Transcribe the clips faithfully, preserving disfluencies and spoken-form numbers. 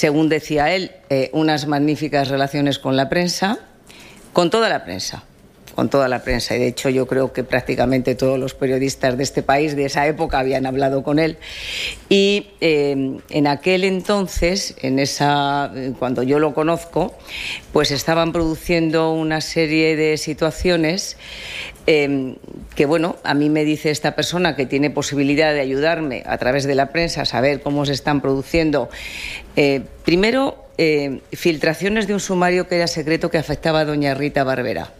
según decía él, eh, unas magníficas relaciones con la prensa, con toda la prensa. con toda la prensa, y de hecho yo creo que prácticamente todos los periodistas de este país de esa época habían hablado con él. Y eh, en aquel entonces, en esa, cuando yo lo conozco, pues estaban produciendo una serie de situaciones eh, que, bueno, a mí me dice esta persona que tiene posibilidad de ayudarme a través de la prensa a saber cómo se están produciendo. Eh, primero, eh, filtraciones de un sumario que era secreto que afectaba a doña Rita Barberá.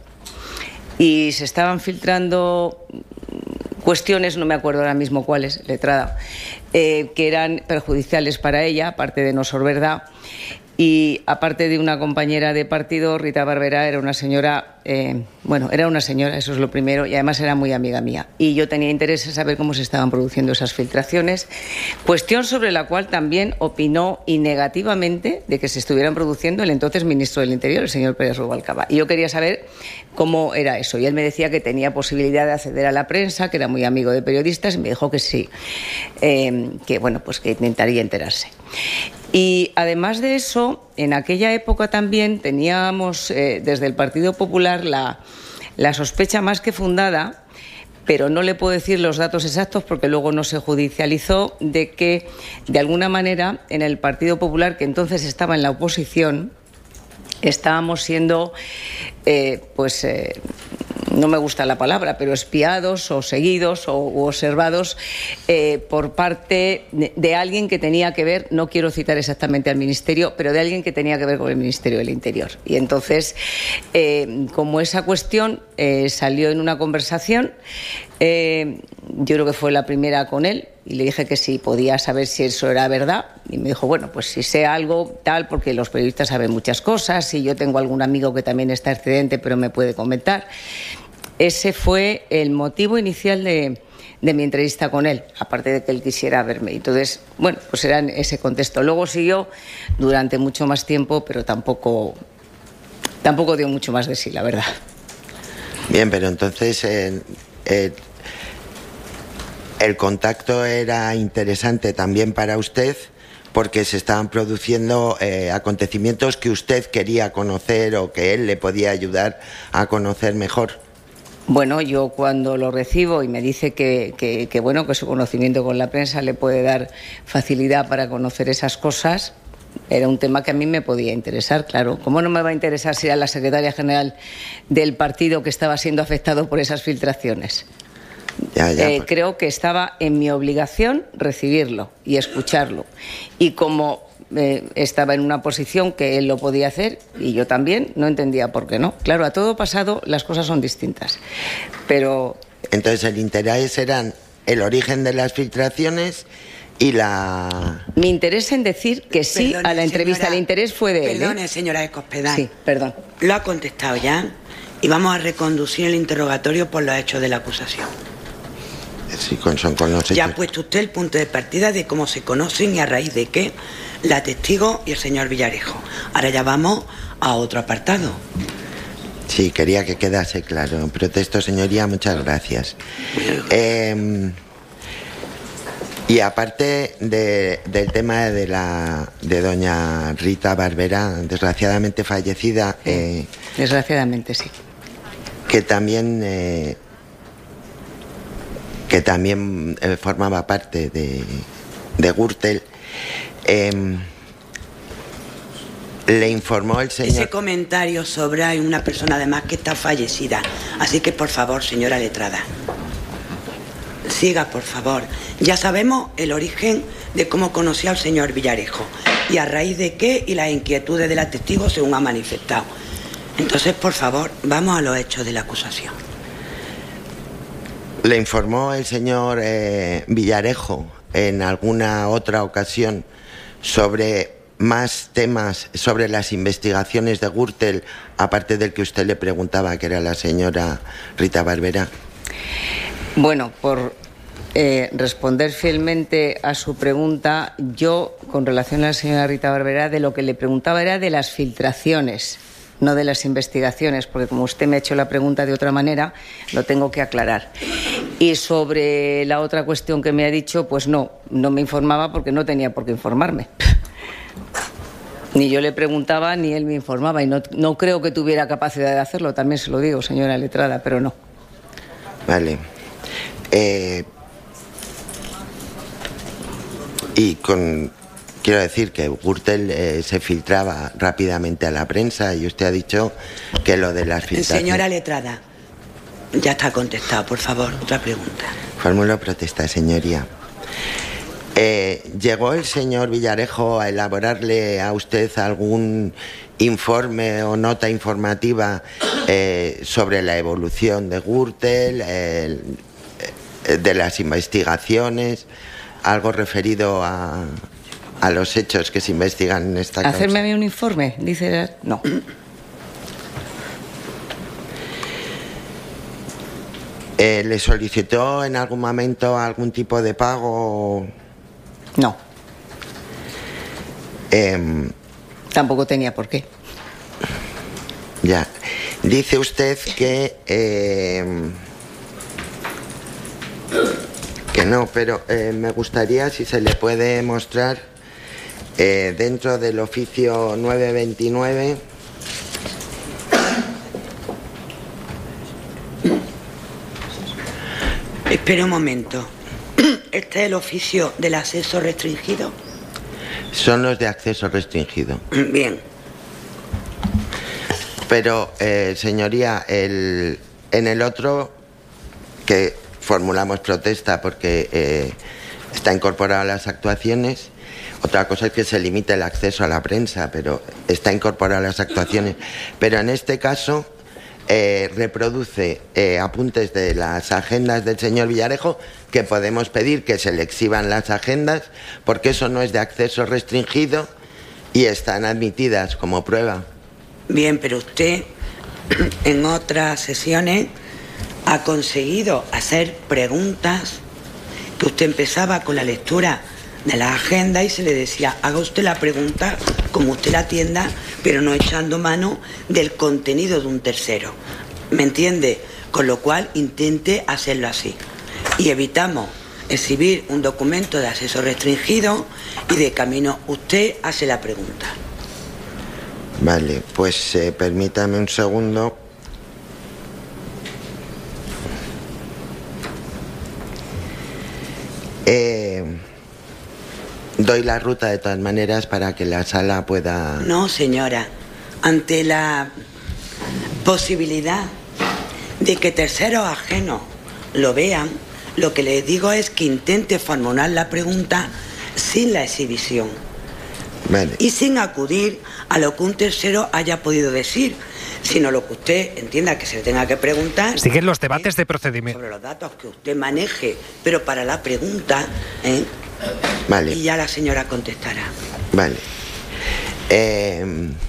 Y se estaban filtrando cuestiones, no me acuerdo ahora mismo cuáles, letrada, eh, que eran perjudiciales para ella, aparte de no ser verdad. Y aparte de una compañera de partido, Rita Barberá era una señora, eh, bueno, era una señora, eso es lo primero, y además era muy amiga mía. Y yo tenía interés en saber cómo se estaban produciendo esas filtraciones, cuestión sobre la cual también opinó y negativamente de que se estuvieran produciendo el entonces ministro del Interior, el señor Pérez Rubalcaba. Y yo quería saber cómo era eso. Y él me decía que tenía posibilidad de acceder a la prensa, que era muy amigo de periodistas, y me dijo que sí, eh, que bueno, pues que intentaría enterarse. Y además de eso, en aquella época también teníamos eh, desde el Partido Popular la, la sospecha más que fundada, pero no le puedo decir los datos exactos porque luego no se judicializó, de que de alguna manera en el Partido Popular, que entonces estaba en la oposición, estábamos siendo, eh, pues, eh, no me gusta la palabra, pero espiados o seguidos o u observados eh, por parte de, de alguien que tenía que ver, no quiero citar exactamente al Ministerio, pero de alguien que tenía que ver con el Ministerio del Interior. Y entonces, eh, como esa cuestión eh, salió en una conversación, eh, yo creo que fue la primera con él, y le dije que si podía saber si eso era verdad, y me dijo, bueno, pues si sé algo tal, porque los periodistas saben muchas cosas, y yo tengo algún amigo que también está excedente, pero me puede comentar. Ese fue el motivo inicial de, de mi entrevista con él, aparte de que él quisiera verme. Entonces, bueno, pues era en ese contexto. Luego siguió durante mucho más tiempo, pero tampoco, tampoco dio mucho más de sí, la verdad. Bien, pero entonces eh, eh, el contacto era interesante también para usted, porque se estaban produciendo eh, acontecimientos que usted quería conocer o que él le podía ayudar a conocer mejor. Bueno, yo cuando lo recibo y me dice que, que, que, bueno, que su conocimiento con la prensa le puede dar facilidad para conocer esas cosas, era un tema que a mí me podía interesar, claro. ¿Cómo no me va a interesar si era la secretaria general del partido que estaba siendo afectado por esas filtraciones? Ya, ya, eh, pues. Creo que estaba en mi obligación recibirlo y escucharlo. Y como eh, estaba en una posición que él lo podía hacer y yo también, no entendía por qué no. Claro, a todo pasado las cosas son distintas. Pero... Entonces el interés eran el origen de las filtraciones y la... Mi interés en decir que sí. Perdone, a la entrevista, señora, el interés fue de él. Perdone, ¿eh? Señora de Cospedal. Sí, perdón. Lo ha contestado ya y vamos a reconducir el interrogatorio por los hechos de la acusación. Sí, con, son con los hechos. Ya ha puesto usted el punto de partida de cómo se conocen y a raíz de qué la testigo y el señor Villarejo. Ahora ya vamos a otro apartado. Sí, quería que quedase claro. Protesto, señoría, muchas gracias. Eh, y aparte de, del tema de la de doña Rita Barberá, desgraciadamente fallecida... Eh, desgraciadamente, sí. Que también... Eh, que también eh, formaba parte de, de Gürtel, eh, le informó el señor... Ese comentario sobre hay una persona además que está fallecida. Así que, por favor, señora letrada, siga, por favor. Ya sabemos el origen de cómo conoció al señor Villarejo y a raíz de qué y las inquietudes de la testigo según ha manifestado. Entonces, por favor, vamos a los hechos de la acusación. Le informó el señor eh, Villarejo en alguna otra ocasión sobre más temas, sobre las investigaciones de Gürtel, aparte del que usted le preguntaba, que era la señora Rita Barberá. Bueno, por eh, responder fielmente a su pregunta, yo, con relación a la señora Rita Barberá, de lo que le preguntaba era de las filtraciones, no de las investigaciones, porque como usted me ha hecho la pregunta de otra manera, lo tengo que aclarar. Y sobre la otra cuestión que me ha dicho, pues no, no me informaba porque no tenía por qué informarme. Ni yo le preguntaba ni él me informaba y no, no creo que tuviera capacidad de hacerlo, también se lo digo, señora letrada, pero no. Vale. Eh, y con... Quiero decir que Gürtel eh, se filtraba rápidamente a la prensa y usted ha dicho que lo de las filtraciones... Señora letrada, ya está contestado, por favor, otra pregunta. Formulo protesta, señoría. Eh, ¿Llegó el señor Villarejo a elaborarle a usted algún informe o nota informativa eh, sobre la evolución de Gürtel, eh, de las investigaciones, algo referido a... a los hechos que se investigan en esta causa? ¿Hacerme a mí un informe? Dice, no. Eh, ¿Le solicitó en algún momento algún tipo de pago? No. Eh, Tampoco tenía por qué. Ya. Dice usted que... Eh, que no, pero eh, me gustaría si se le puede mostrar eh, dentro del oficio nueve veintinueve. Espera un momento. ¿Este es el oficio del acceso restringido? Son los de acceso restringido. Bien. Pero, eh, señoría, el, en el otro, que formulamos protesta porque eh, está incorporado a las actuaciones, otra cosa es que se limite el acceso a la prensa, pero está incorporado a las actuaciones. Pero en este caso... Eh, reproduce eh, apuntes de las agendas del señor Villarejo, que podemos pedir que se le exhiban las agendas, porque eso no es de acceso restringido y están admitidas como prueba. Bien, pero usted en otras sesiones ha conseguido hacer preguntas, que usted empezaba con la lectura de la agenda y se le decía, haga usted la pregunta como usted la atienda, pero no echando mano del contenido de un tercero. ¿Me entiende? Con lo cual intente hacerlo así. Y evitamos exhibir un documento de acceso restringido y de camino usted hace la pregunta. Vale, pues eh, permítame un segundo. Eh... Doy la ruta de todas maneras para que la sala pueda... No, señora. Ante la posibilidad de que terceros ajenos lo vean, lo que les digo es que intente formular la pregunta sin la exhibición. Vale. Y sin acudir a lo que un tercero haya podido decir, sino lo que usted entienda que se le tenga que preguntar. Siguen los debates de procedimiento. Sobre los datos que usted maneje, pero para la pregunta... ¿eh? Vale. Y ya la señora contestará. Vale. Eh,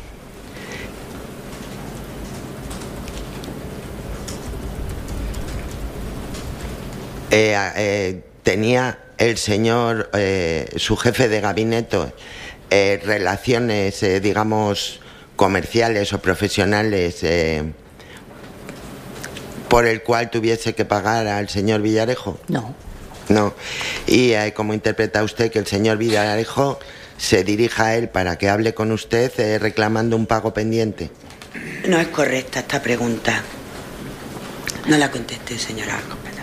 eh, eh, tenía el señor, eh, su jefe de gabinete, eh, relaciones, eh, digamos, comerciales o profesionales eh, por el cual tuviese que pagar al señor Villarejo? No. No. ¿Y eh, cómo interpreta usted que el señor Villarejo se dirija a él para que hable con usted eh, reclamando un pago pendiente? No es correcta esta pregunta. No la conteste, señora.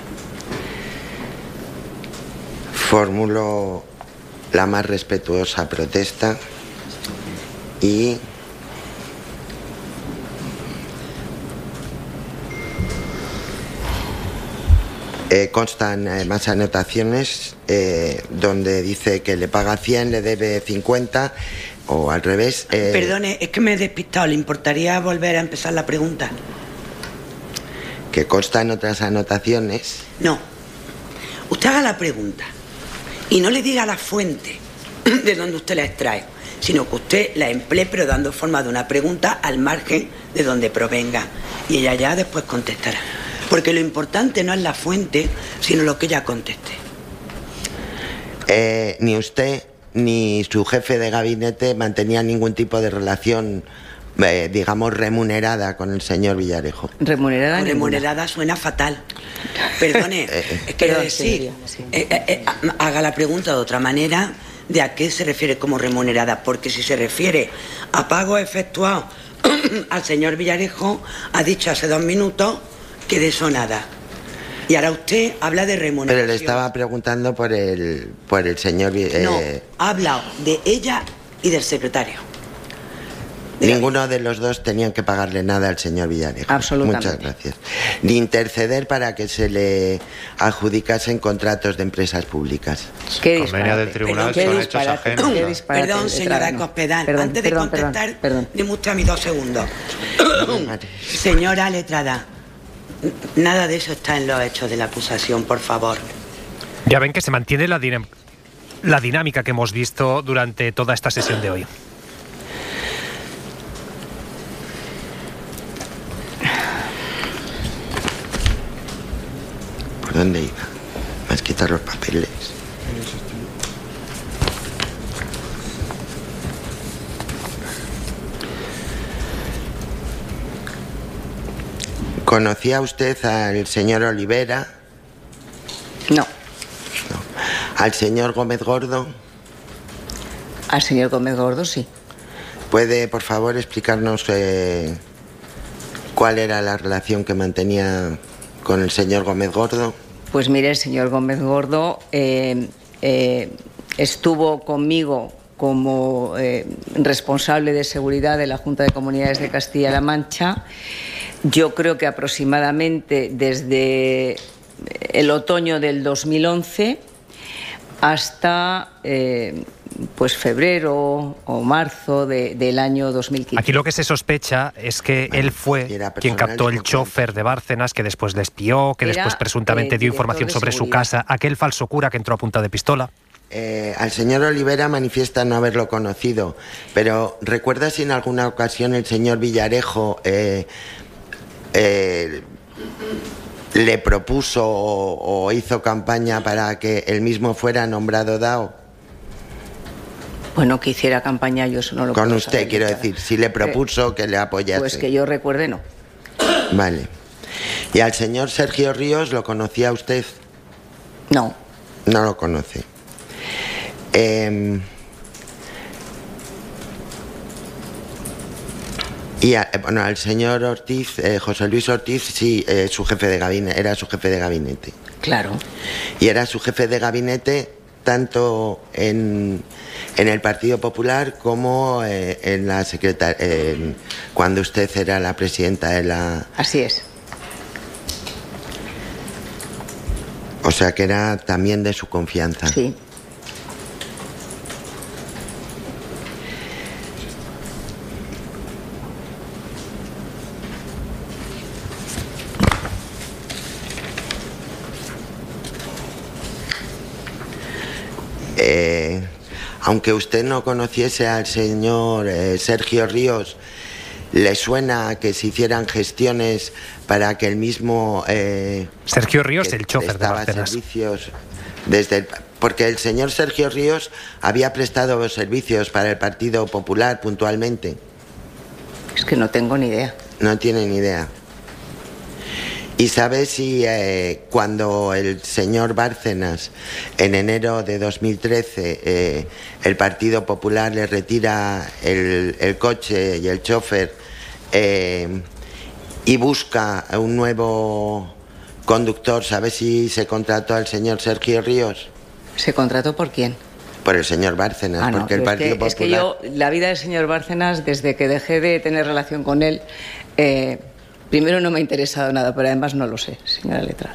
Formulo la más respetuosa protesta y... Eh, constan eh, más anotaciones eh, donde dice que le paga cien, le debe cincuenta o al revés. Eh, Perdone, es que me he despistado. ¿Le importaría volver a empezar la pregunta? Que constan otras anotaciones. No. Usted haga la pregunta y no le diga la fuente de donde usted la extrae, sino que usted la emplee pero dando forma de una pregunta al margen de donde provenga. Y ella ya después contestará. Porque lo importante no es la fuente, sino lo que ella conteste. Eh, ni usted ni su jefe de gabinete mantenían ningún tipo de relación, eh, digamos, remunerada con el señor Villarejo. Remunerada. Remunerada suena fatal. Perdone, Eh, quiero Perdón, decir, señoría, sí. eh, eh, eh, haga la pregunta de otra manera, de a qué se refiere como remunerada, porque si se refiere a pagos efectuados al señor Villarejo, ha dicho hace dos minutos que de eso nada. Y ahora usted habla de remuneración. Pero le estaba preguntando por el, por el señor... Eh... No, ha hablado de ella y del secretario. De Ninguno de los dos tenían que pagarle nada al señor Villarejo. Absolutamente. Muchas gracias. Ni interceder para que se le adjudicasen contratos de empresas públicas. ¿Qué convenio del tribunal son hechos ajenos. Perdón, señora Cospedal, perdón, antes de perdón, contestar, perdón, perdón. deme usted a mí dos segundos. Señora letrada, nada de eso está en los hechos de la acusación, por favor. Ya ven que se mantiene la, dinam- la dinámica que hemos visto durante toda esta sesión de hoy. ¿Por dónde iba? ¿Me has quitado los papeles? ¿Conocía usted al señor Olivera? No. No. ¿Al señor Gómez Gordo? Al señor Gómez Gordo, sí. ¿Puede, por favor, explicarnos eh, cuál era la relación que mantenía con el señor Gómez Gordo? Pues mire, el señor Gómez Gordo eh, eh, estuvo conmigo como eh, responsable de seguridad de la Junta de Comunidades de Castilla-La Mancha. Yo creo que aproximadamente desde el otoño del dos mil once hasta eh, pues febrero o marzo de, del año dos mil quince. Aquí lo que se sospecha es que Vale, él fue quien captó el chofer de Bárcenas, que después le espió, que Era, después presuntamente eh, dio información sobre su seguridad. casa, aquel falso cura que entró a punta de pistola. Eh, al señor Olivera manifiesta no haberlo conocido, pero ¿recuerda si en alguna ocasión el señor Villarejo eh, eh, le propuso o, o hizo campaña para que él mismo fuera nombrado D A O? Bueno, que hiciera campaña, yo eso no lo Con puedo usted, saber, quiero Clara. decir, si le propuso que le apoyase. Pues que yo recuerde, no. Vale. ¿Y al señor Sergio Ríos lo conocía usted? No. No lo conoce. Eh, y a, bueno, al señor Ortiz, eh, José Luis Ortiz, sí, eh, su jefe de gabinete, era su jefe de gabinete. Claro. Y era su jefe de gabinete tanto en, en el Partido Popular como eh, en la secretaria, eh, cuando usted era la presidenta de la... Así es. O sea que era también de su confianza. Sí. Eh, aunque usted no conociese al señor eh, Sergio Ríos, ¿le suena que se hicieran gestiones para que el mismo... Eh, Sergio Ríos, el chofer de Bárcenas. Servicios desde el, porque el señor Sergio Ríos había prestado servicios para el Partido Popular puntualmente. Es que no tengo ni idea. No tiene ni idea. ¿Y sabe si eh, cuando el señor Bárcenas, en enero de dos mil trece, eh, el Partido Popular le retira el, el coche y el chofer eh, y busca un nuevo conductor, sabe si se contrató al señor Sergio Ríos? ¿Se contrató por quién? Por el señor Bárcenas, Ah, no, porque el es Partido que, Popular... es que yo, la vida del señor Bárcenas, desde que dejé de tener relación con él, eh, primero no me ha interesado nada, pero además no lo sé, señora letrada.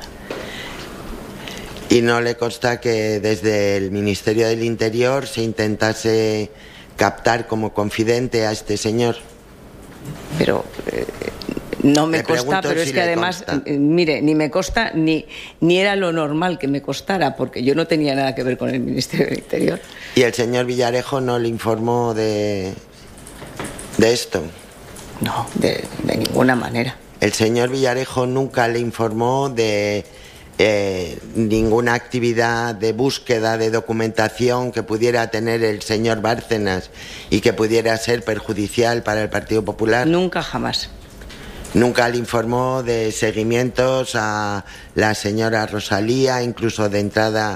¿Y no le consta que desde el Ministerio del Interior se intentase captar como confidente a este señor? Pero eh, no me Le consta, pregunto pero si es que le además, consta. eh, mire, ni me consta ni, ni era lo normal que me costara, porque yo no tenía nada que ver con el Ministerio del Interior. ¿Y el señor Villarejo no le informó de, de esto? No, de, de ninguna manera. El señor Villarejo nunca le informó de eh, ninguna actividad de búsqueda de documentación que pudiera tener el señor Bárcenas y que pudiera ser perjudicial para el Partido Popular. Nunca, jamás. Nunca le informó de seguimientos a la señora Rosalía, incluso de entrada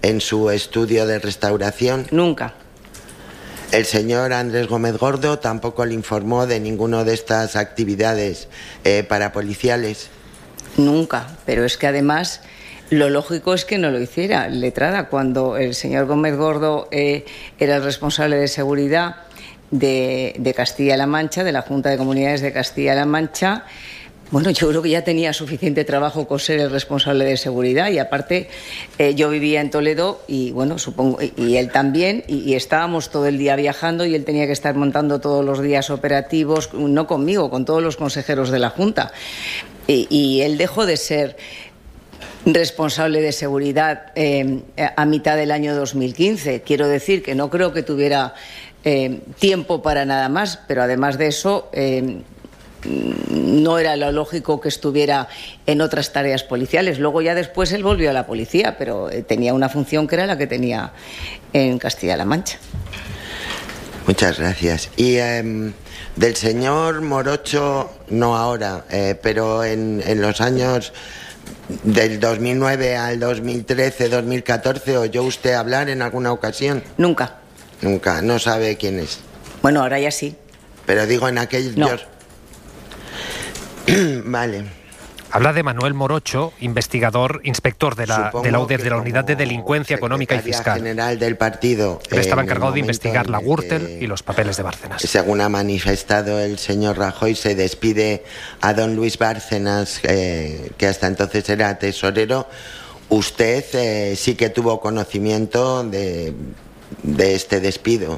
en su estudio de restauración? Nunca. El señor Andrés Gómez Gordo tampoco le informó de ninguna de estas actividades eh, parapoliciales. Nunca, pero es que además lo lógico es que no lo hiciera, letrada. Cuando el señor Gómez Gordo eh, era el responsable de seguridad de, de Castilla-La Mancha, de la Junta de Comunidades de Castilla-La Mancha, bueno, yo creo que ya tenía suficiente trabajo con ser el responsable de seguridad y aparte eh, yo vivía en Toledo y bueno, supongo, y, y él también, y, y estábamos todo el día viajando y él tenía que estar montando todos los días operativos, no conmigo, con todos los consejeros de la Junta. Y, y él dejó de ser responsable de seguridad eh, a mitad del año dos mil quince. Quiero decir que no creo que tuviera eh, tiempo para nada más, pero además de eso eh, no era lo lógico que estuviera en otras tareas policiales. Luego ya después él volvió a la policía, pero eh, tenía una función que era la que tenía en Castilla-La Mancha. Muchas gracias. Y eh, del señor Morocho, no ahora, eh, pero en, en los años del dos mil nueve al dos mil trece, dos mil catorce, ¿oyó usted hablar en alguna ocasión? Nunca. Nunca, no sabe quién es. Bueno, ahora ya sí. Pero digo en aquellos... No. Vale. Habla de Manuel Morocho, investigador, inspector de la, de la U D E F, de la Unidad de Delincuencia Económica y Fiscal. General del partido. Él estaba encargado de investigar la Gürtel y los papeles de Bárcenas. Según ha manifestado el señor Rajoy, se despide a don Luis Bárcenas, eh, que hasta entonces era tesorero. Usted eh, sí que tuvo conocimiento de, de este despido.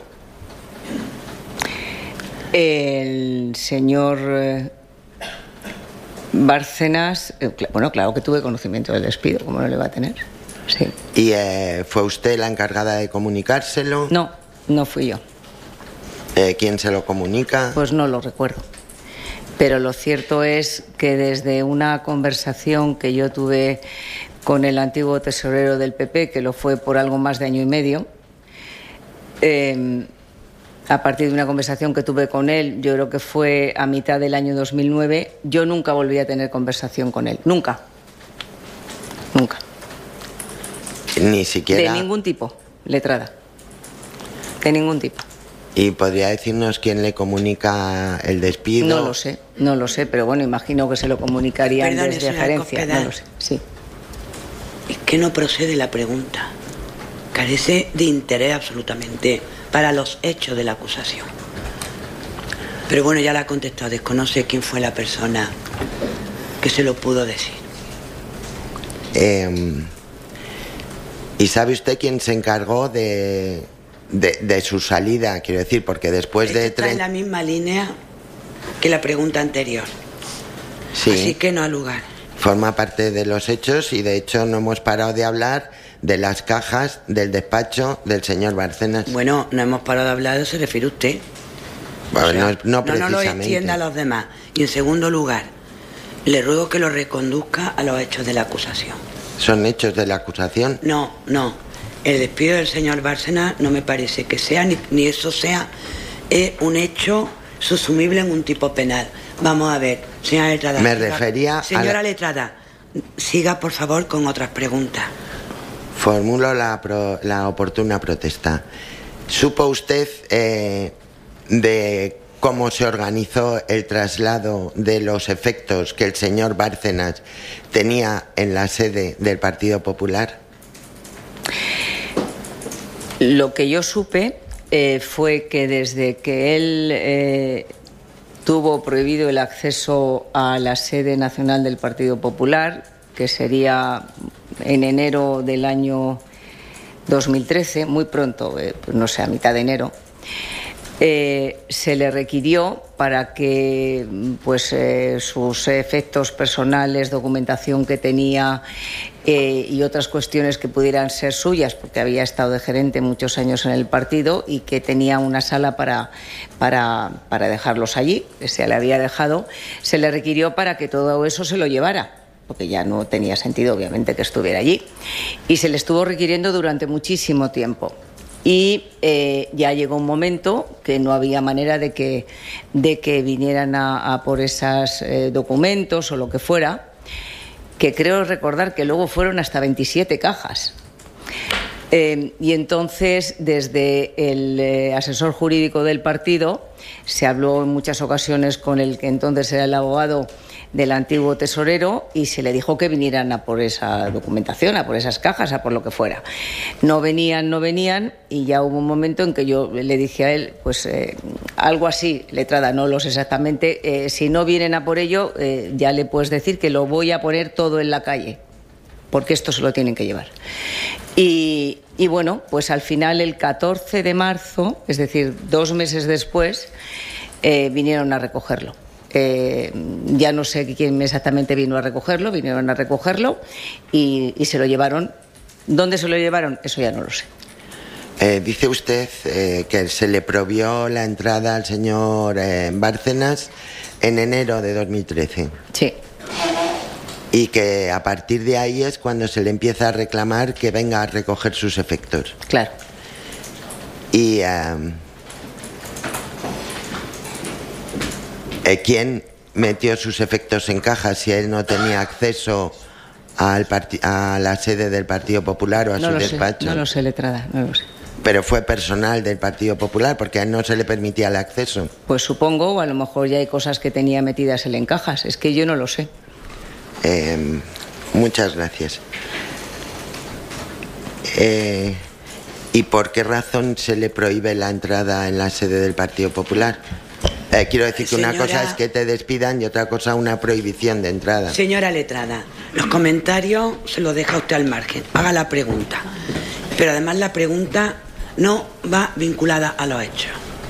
El señor eh, Bárcenas, eh, bueno, claro que tuve conocimiento del despido, ¿cómo no le va a tener? Sí. ¿Y eh, fue usted la encargada de comunicárselo? No, no fui yo. Eh, ¿Quién se lo comunica? Pues no lo recuerdo. Pero lo cierto es que desde una conversación que yo tuve con el antiguo tesorero del P P, que lo fue por algo más de año y medio, eh, a partir de una conversación que tuve con él, yo creo que fue a mitad del año dos mil nueve, yo nunca volví a tener conversación con él. Nunca. Nunca. Ni siquiera... De ningún tipo, letrada. De ningún tipo. ¿Y podría decirnos quién le comunica el despido? No lo sé, no lo sé, pero bueno, imagino que se lo comunicarían Perdón, desde gerencia. No lo sé, sí. Es que no procede la pregunta. Carece de interés absolutamente para los hechos de la acusación. Pero bueno, ya la ha contestado. Desconoce quién fue la persona que se lo pudo decir. Eh, ¿Y sabe usted quién se encargó de, de, de su salida? Quiero decir, porque después Esto de... está en la misma línea que la pregunta anterior. Sí. Así que no ha lugar. Forma parte de los hechos y de hecho no hemos parado de hablar de las cajas del despacho del señor Bárcenas. Bueno, no hemos parado de hablar, se refiere usted. Bueno, O sea, no, no no, precisamente. no lo extienda a los demás. Y en segundo lugar, le ruego que lo reconduzca a los hechos de la acusación. ¿Son hechos de la acusación? No, no. El despido del señor Bárcenas no me parece que sea, ni, ni eso sea, es un hecho subsumible en un tipo penal. Vamos a ver, señora letrada. Me siga, refería Señora a la... letrada, siga por favor con otras preguntas. Formulo la, pro, la oportuna protesta. ¿Supo usted eh, de cómo se organizó el traslado de los efectos que el señor Bárcenas tenía en la sede del Partido Popular? Lo que yo supe eh, fue que desde que él eh, tuvo prohibido el acceso a la sede nacional del Partido Popular, que sería en enero del año dos mil trece, muy pronto, eh, pues no sé, a mitad de enero, eh, se le requirió para que pues eh, sus efectos personales, documentación que tenía eh, y otras cuestiones que pudieran ser suyas, porque había estado de gerente muchos años en el partido y que tenía una sala para, para, para dejarlos allí, que se le había dejado, se le requirió para que todo eso se lo llevara, porque ya no tenía sentido, obviamente, que estuviera allí. Y se le estuvo requiriendo durante muchísimo tiempo. Y eh, ya llegó un momento que no había manera de que, de que vinieran a, a por esos eh, documentos o lo que fuera, que creo recordar que luego fueron hasta veintisiete cajas. Eh, y entonces, desde el eh, asesor jurídico del partido, se habló en muchas ocasiones con el que entonces era el abogado del antiguo tesorero y se le dijo que vinieran a por esa documentación, a por esas cajas, a por lo que fuera. No venían, no venían y ya hubo un momento en que yo le dije a él, pues eh, algo así, letrada, no lo sé exactamente, eh, si no vienen a por ello, eh, ya le puedes decir que lo voy a poner todo en la calle, porque esto se lo tienen que llevar. Y, y bueno, pues al final el catorce de marzo, es decir, dos meses después, eh, vinieron a recogerlo. Eh, ya no sé quién exactamente vino a recogerlo, vinieron a recogerlo y, y se lo llevaron. ¿Dónde se lo llevaron? Eso ya no lo sé. Eh, dice usted eh, que se le prohibió la entrada al señor eh, Bárcenas en enero de dos mil trece. Sí. Y que a partir de ahí es cuando se le empieza a reclamar que venga a recoger sus efectos. Claro. Y um, eh, ¿quién metió sus efectos en cajas si él no tenía acceso al a la sede del Partido Popular o a no su lo despacho? Sé, no lo sé, letrada, no lo sé. Pero fue personal del Partido Popular porque a él no se le permitía el acceso. Pues supongo, o a lo mejor ya hay cosas que tenía metidas él en cajas. Es que yo no lo sé. Eh, muchas gracias. Eh, ¿Y por qué razón se le prohíbe la entrada en la sede del Partido Popular? Eh, quiero decir que Señora, una cosa es que te despidan y otra cosa una prohibición de entrada. Señora letrada, los comentarios se los deja usted al margen. Haga la pregunta. Pero además la pregunta no va vinculada a los hechos.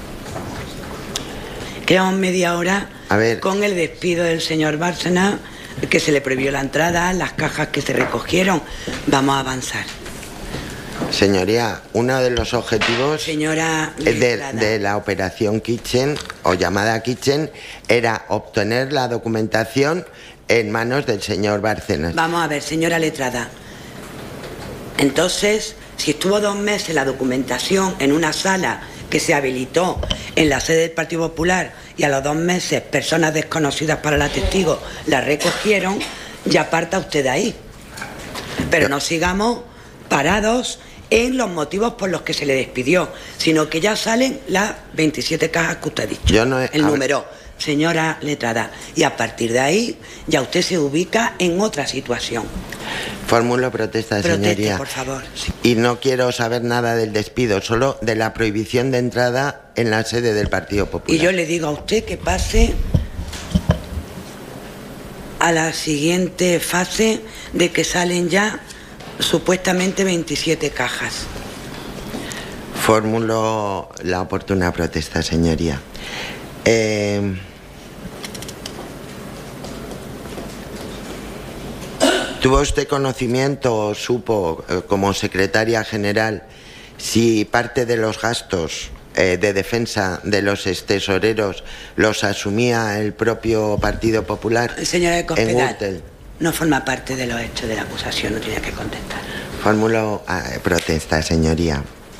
Quedamos media hora a ver. con el despido del señor Bárcenas, que se le prohibió la entrada, las cajas que se recogieron. Vamos a avanzar. Señoría, uno de los objetivos Señora de, de la operación Kitchen, o llamada Kitchen, era obtener la documentación en manos del señor Bárcenas. Vamos a ver, señora letrada. Entonces, si estuvo dos meses la documentación en una sala que se habilitó en la sede del Partido Popular y a los dos meses personas desconocidas para la testigo la recogieron, ya parta usted de ahí. Pero no sigamos parados en los motivos por los que se le despidió, sino que ya salen las veintisiete cajas que usted ha dicho. Yo no he, el número, señora letrada. Y a partir de ahí ya usted se ubica en otra situación. Formulo protesta, Proteste, señoría. por favor. Sí. Y no quiero saber nada del despido, solo de la prohibición de entrada en la sede del Partido Popular. Y yo le digo a usted que pase a la siguiente fase de que salen ya supuestamente veintisiete cajas. Formulo la oportuna protesta, señoría. Eh... ¿Tuvo usted conocimiento o supo, eh, como secretaria general, si parte de los gastos eh, de defensa de los extesoreros los asumía el propio Partido Popular? Señora de Cospedal, no forma parte de los hechos de la acusación, no tiene que contestar. Formulo eh, protesta, señoría.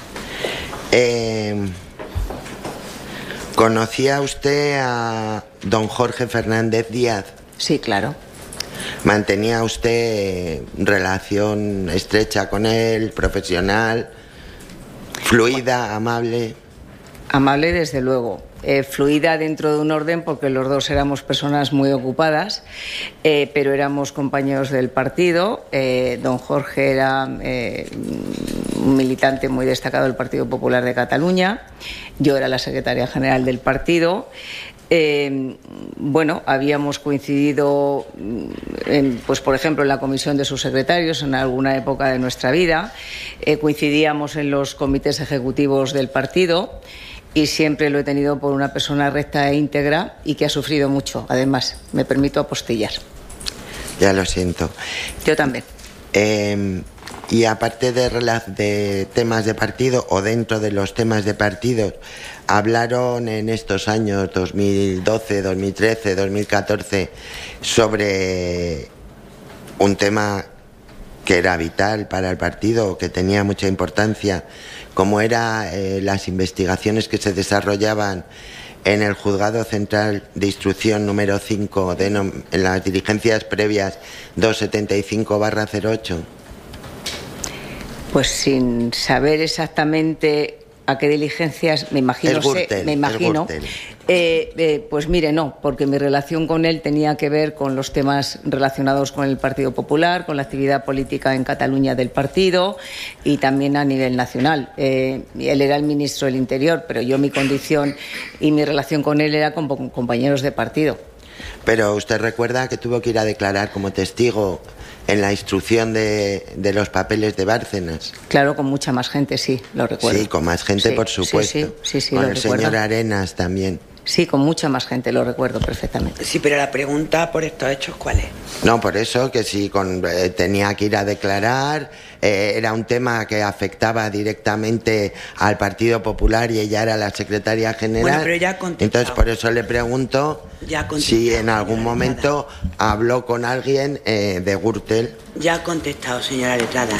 Eh, ¿Conocía usted a don Jorge Fernández Díaz? Sí, claro. ¿Mantenía usted relación estrecha con él, profesional, fluida, amable? Amable, desde luego. Eh, fluida dentro de un orden porque los dos éramos personas muy ocupadas, eh, pero éramos compañeros del partido. Eh, don Jorge era eh, un militante muy destacado del Partido Popular de Cataluña. Yo era la secretaria general del partido. Eh, bueno, habíamos coincidido, en, pues por ejemplo, en la comisión de subsecretarios en alguna época de nuestra vida, eh, coincidíamos en los comités ejecutivos del partido y siempre lo he tenido por una persona recta e íntegra y que ha sufrido mucho. Además, me permito apostillar. Ya lo siento. Yo también. Eh, y aparte de, de temas de partido o dentro de los temas de partido, hablaron en estos años dos mil doce, dos mil trece, dos mil catorce sobre un tema que era vital para el partido, que tenía mucha importancia, como eran eh, las investigaciones que se desarrollaban en el Juzgado Central de Instrucción número cinco, de, en las diligencias previas doscientos setenta y cinco barra cero ocho. Pues sin saber exactamente a qué diligencias, me imagino, Gürtel, sé, me imagino. Eh, eh, pues mire, no, porque mi relación con él tenía que ver con los temas relacionados con el Partido Popular, con la actividad política en Cataluña del partido y también a nivel nacional. Eh, él era el ministro del Interior, pero yo mi condición y mi relación con él era con, con compañeros de partido. Pero usted recuerda que tuvo que ir a declarar como testigo en la instrucción de, de los papeles de Bárcenas. Claro, con mucha más gente, sí, lo recuerdo. Sí, con más gente, sí, por supuesto. Sí, sí, sí, sí, con lo el recuerdo. señor Arenas también. Sí, con mucha más gente, lo recuerdo perfectamente. Sí, pero la pregunta por estos hechos, ¿cuál es? No, por eso que si con, eh, tenía que ir a declarar, eh, era un tema que afectaba directamente al Partido Popular y ella era la secretaria general. Bueno, pero ya ha contestado. Entonces, por eso le pregunto Ya ha si en algún señora momento letrada. habló con alguien eh, de Gürtel. Ya ha contestado, señora letrada.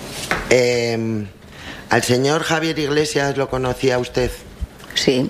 Eh, ¿Al señor Javier Iglesias lo conocía usted? Sí.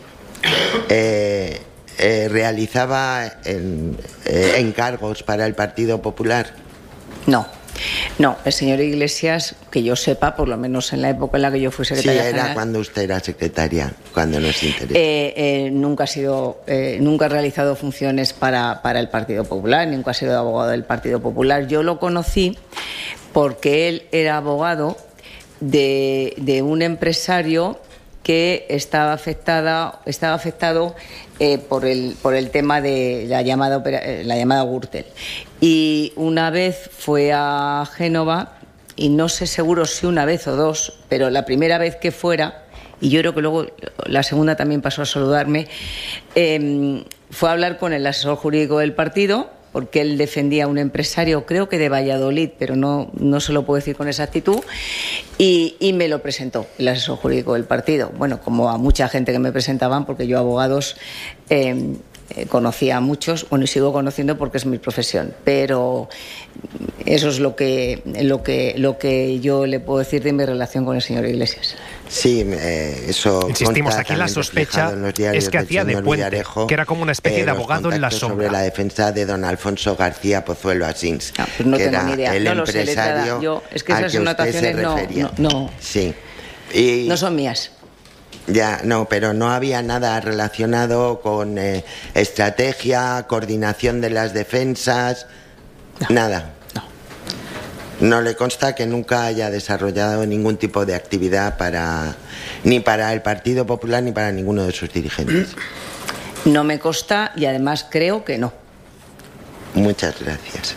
Eh, eh, ¿Realizaba en, eh, encargos para el Partido Popular? No, no, el señor Iglesias, que yo sepa, por lo menos en la época en la que yo fui secretaria Sí, era general, cuando usted era secretaria, cuando nos interesa. eh, eh, nunca ha sido, eh, nunca ha realizado funciones para, para el Partido Popular, nunca ha sido abogado del Partido Popular. Yo lo conocí porque él era abogado de, de un empresario que estaba afectada, estaba afectado eh, por el por el tema de la llamada la llamada Gürtel. Y una vez fue a Génova, y no sé seguro si una vez o dos, pero la primera vez que fuera, y yo creo que luego la segunda también pasó a saludarme, eh, fue a hablar con el asesor jurídico del partido, porque él defendía a un empresario, creo que de Valladolid, pero no, no se lo puedo decir con exactitud, y, y me lo presentó el asesor jurídico del partido. Bueno, como a mucha gente que me presentaban, porque yo abogados eh, eh, conocía a muchos, bueno, y sigo conociendo porque es mi profesión, pero eso es lo que, lo que, lo que yo le puedo decir de mi relación con el señor Iglesias. Sí, eh, eso. Insistimos, aquí la sospecha es que hacía de puente, Villarejo, que era como una especie eh, de abogado en la sombra. Sobre la defensa de don Alfonso García Pozuelo Asins, no, pues no que tengo era ni idea. el no lo sé, empresario letrada. Yo, es que al esas que usted anotaciones se no, refería. no, no, sí. Y, no son mías. Ya, no, pero no había nada relacionado con eh, estrategia, coordinación de las defensas, no, nada. No. No le consta que nunca haya desarrollado ningún tipo de actividad para ni para el Partido Popular ni para ninguno de sus dirigentes. No me consta y además creo que no. Muchas gracias.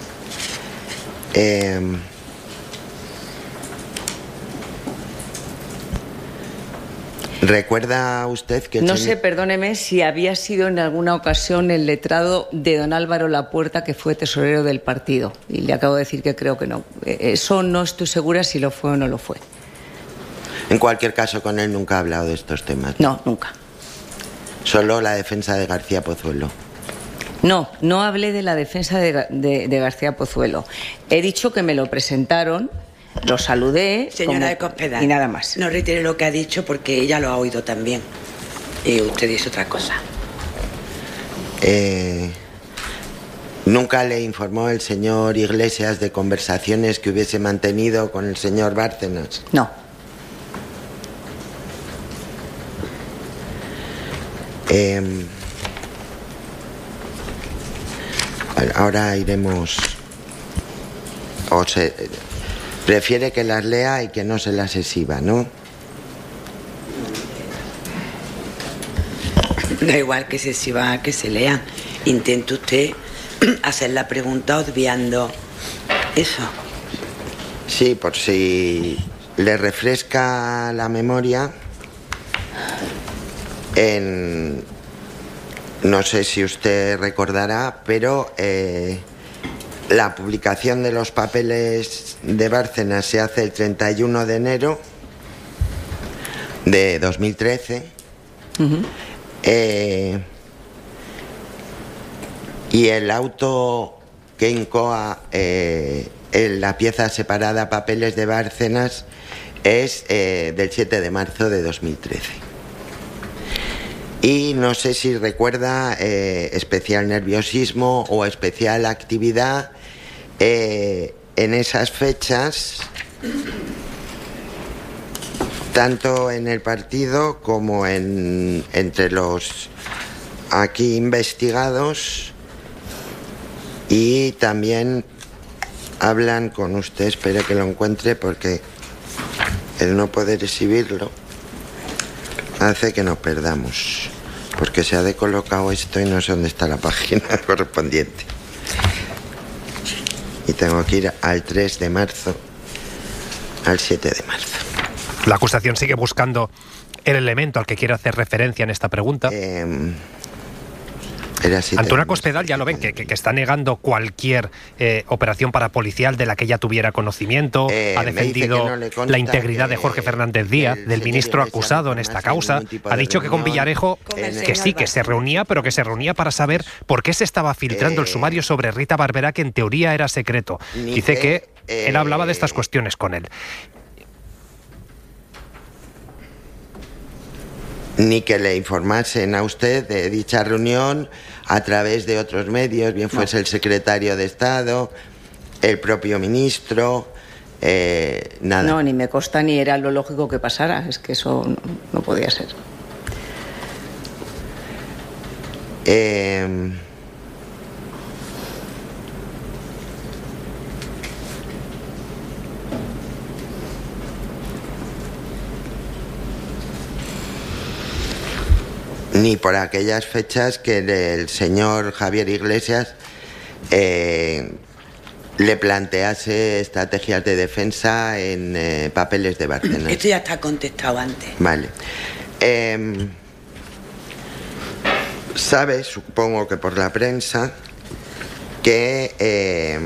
Eh, ¿Recuerda usted que... No sé, perdóneme, si había sido en alguna ocasión el letrado de don Álvaro Lapuerta, que fue tesorero del partido. Y le acabo de decir que creo que no. Eso no estoy segura si lo fue o no lo fue. En cualquier caso, con él nunca ha hablado de estos temas. No, nunca. Solo la defensa de García Pozuelo. No, no hablé de la defensa de, de, de García Pozuelo. He dicho que me lo presentaron... Lo saludé. Señora como, de Cospedal, y nada más. No reitere lo que ha dicho porque ella lo ha oído también. Y usted dice otra cosa. Eh, ¿Nunca le informó el señor Iglesias de conversaciones que hubiese mantenido con el señor Bárcenas? No. Eh, ahora iremos... O se, prefiere que las lea y que no se las exhiba, ¿no? Da igual que se exhiba, que se lean. Intente usted hacer la pregunta obviando eso. Sí, por si le refresca la memoria, en, no sé si usted recordará, pero... Eh, la publicación de los papeles de Bárcenas se hace el treinta y uno de enero de dos mil trece. Uh-huh. eh, y el auto que incoa eh, en la pieza separada papeles de Bárcenas es eh, del siete de marzo de dos mil trece. Y no sé si recuerda eh, especial nerviosismo o especial actividad eh, en esas fechas tanto en el partido como en, entre los aquí investigados, y también hablan con usted, espere que lo encuentre porque el no poder exhibirlo hace que nos perdamos, porque se ha decolocado esto y no sé dónde está la página correspondiente. Y tengo que ir al tres de marzo, al siete de marzo. La acusación sigue buscando el elemento al que quiere hacer referencia en esta pregunta. Eh, Antuna Cospedal, ya lo ven, que, que, que está negando cualquier eh, operación parapolicial de la que ella tuviera conocimiento. Eh, ha defendido no la integridad de Jorge Fernández Díaz, del ministro acusado en esta causa. Ha dicho que con Villarejo, que sí, que se reunía, pero que se reunía para saber por qué se estaba filtrando eh, el sumario sobre Rita Barberá, que en teoría era secreto. Dice que eh, él hablaba de estas cuestiones con él. Ni que le informasen a usted de dicha reunión a través de otros medios, bien fuese no. el secretario de Estado, el propio ministro, eh, nada. No, ni me consta ni era lo lógico que pasara, es que eso no, no podía ser. Eh, ni por aquellas fechas que el señor Javier Iglesias eh, le plantease estrategias de defensa en eh, papeles de Bárcenas. Esto ya está contestado antes. Vale. Eh, sabe, supongo que por la prensa, que eh,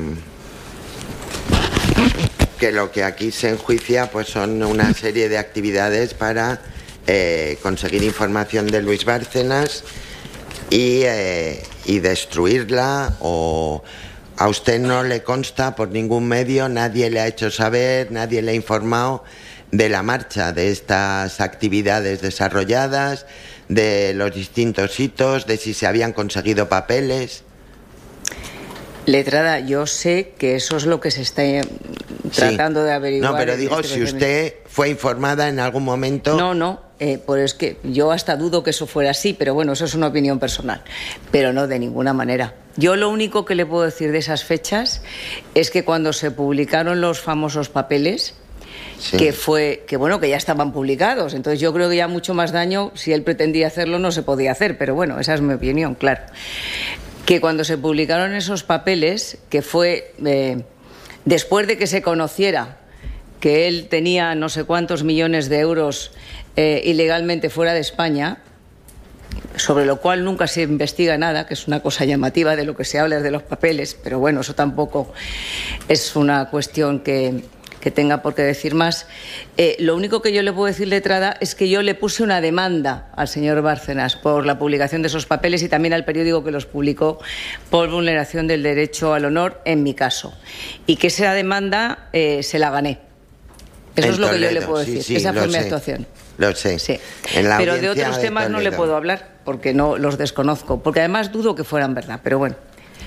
que lo que aquí se enjuicia pues son una serie de actividades para Eh, conseguir información de Luis Bárcenas y, eh, y destruirla, o a usted no le consta por ningún medio, nadie le ha hecho saber, nadie le ha informado de la marcha de estas actividades desarrolladas, de los distintos hitos, de si se habían conseguido papeles. Letrada, yo sé que eso es lo que se está tratando sí. de averiguar. No, pero digo, si usted fue informada en algún momento... No, no, eh, pues es que yo hasta dudo que eso fuera así, pero bueno, eso es una opinión personal, pero no de ninguna manera. Yo lo único que le puedo decir de esas fechas es que cuando se publicaron los famosos papeles, sí. que fue, que bueno, que ya estaban publicados, entonces yo creo que ya mucho más daño, si él pretendía hacerlo, no se podía hacer, pero bueno, esa es mi opinión, claro. Que cuando se publicaron esos papeles, que fue eh, después de que se conociera que él tenía no sé cuántos millones de euros eh, ilegalmente fuera de España, sobre lo cual nunca se investiga nada, que es una cosa llamativa, de lo que se habla es de los papeles, pero bueno, eso tampoco es una cuestión que... que tenga por qué decir más. Eh, lo único que yo le puedo decir, letrada, es que yo le puse una demanda al señor Bárcenas por la publicación de esos papeles y también al periódico que los publicó por vulneración del derecho al honor, en mi caso. Y que esa demanda eh, se la gané. Eso en es lo Toledo, que yo le puedo decir. Sí, sí, esa fue mi sé, actuación. Lo sé. Sí. En la pero de otros de temas Toledo. no le puedo hablar porque no los desconozco. Porque además dudo que fueran verdad. Pero bueno.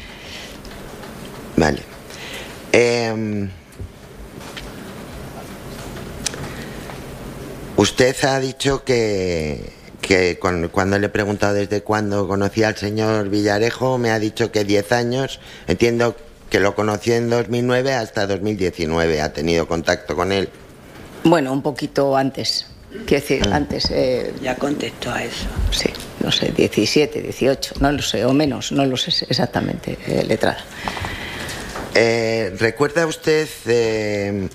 Vale. Eh... Usted ha dicho que, que cuando, cuando le he preguntado desde cuándo conocía al señor Villarejo, me ha dicho que diez años. Entiendo que lo conoció en dos mil nueve hasta dos mil diecinueve. ¿Ha tenido contacto con él? Bueno, un poquito antes. Quiero decir, ah. antes... Eh, ya contestó a eso. Sí, no sé, diecisiete, dieciocho, no lo sé, o menos, no lo sé exactamente, eh, letrada. Eh, ¿Recuerda usted... Eh,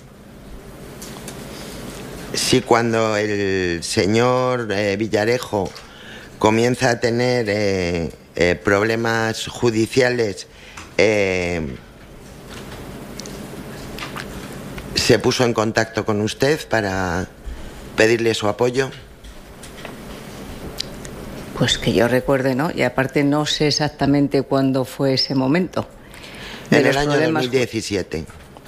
si cuando el señor eh, Villarejo comienza a tener eh, eh, problemas judiciales, eh, se puso en contacto con usted para pedirle su apoyo? Pues que yo recuerde, ¿no? Y aparte no sé exactamente cuándo fue ese momento. En el año dos mil diecisiete.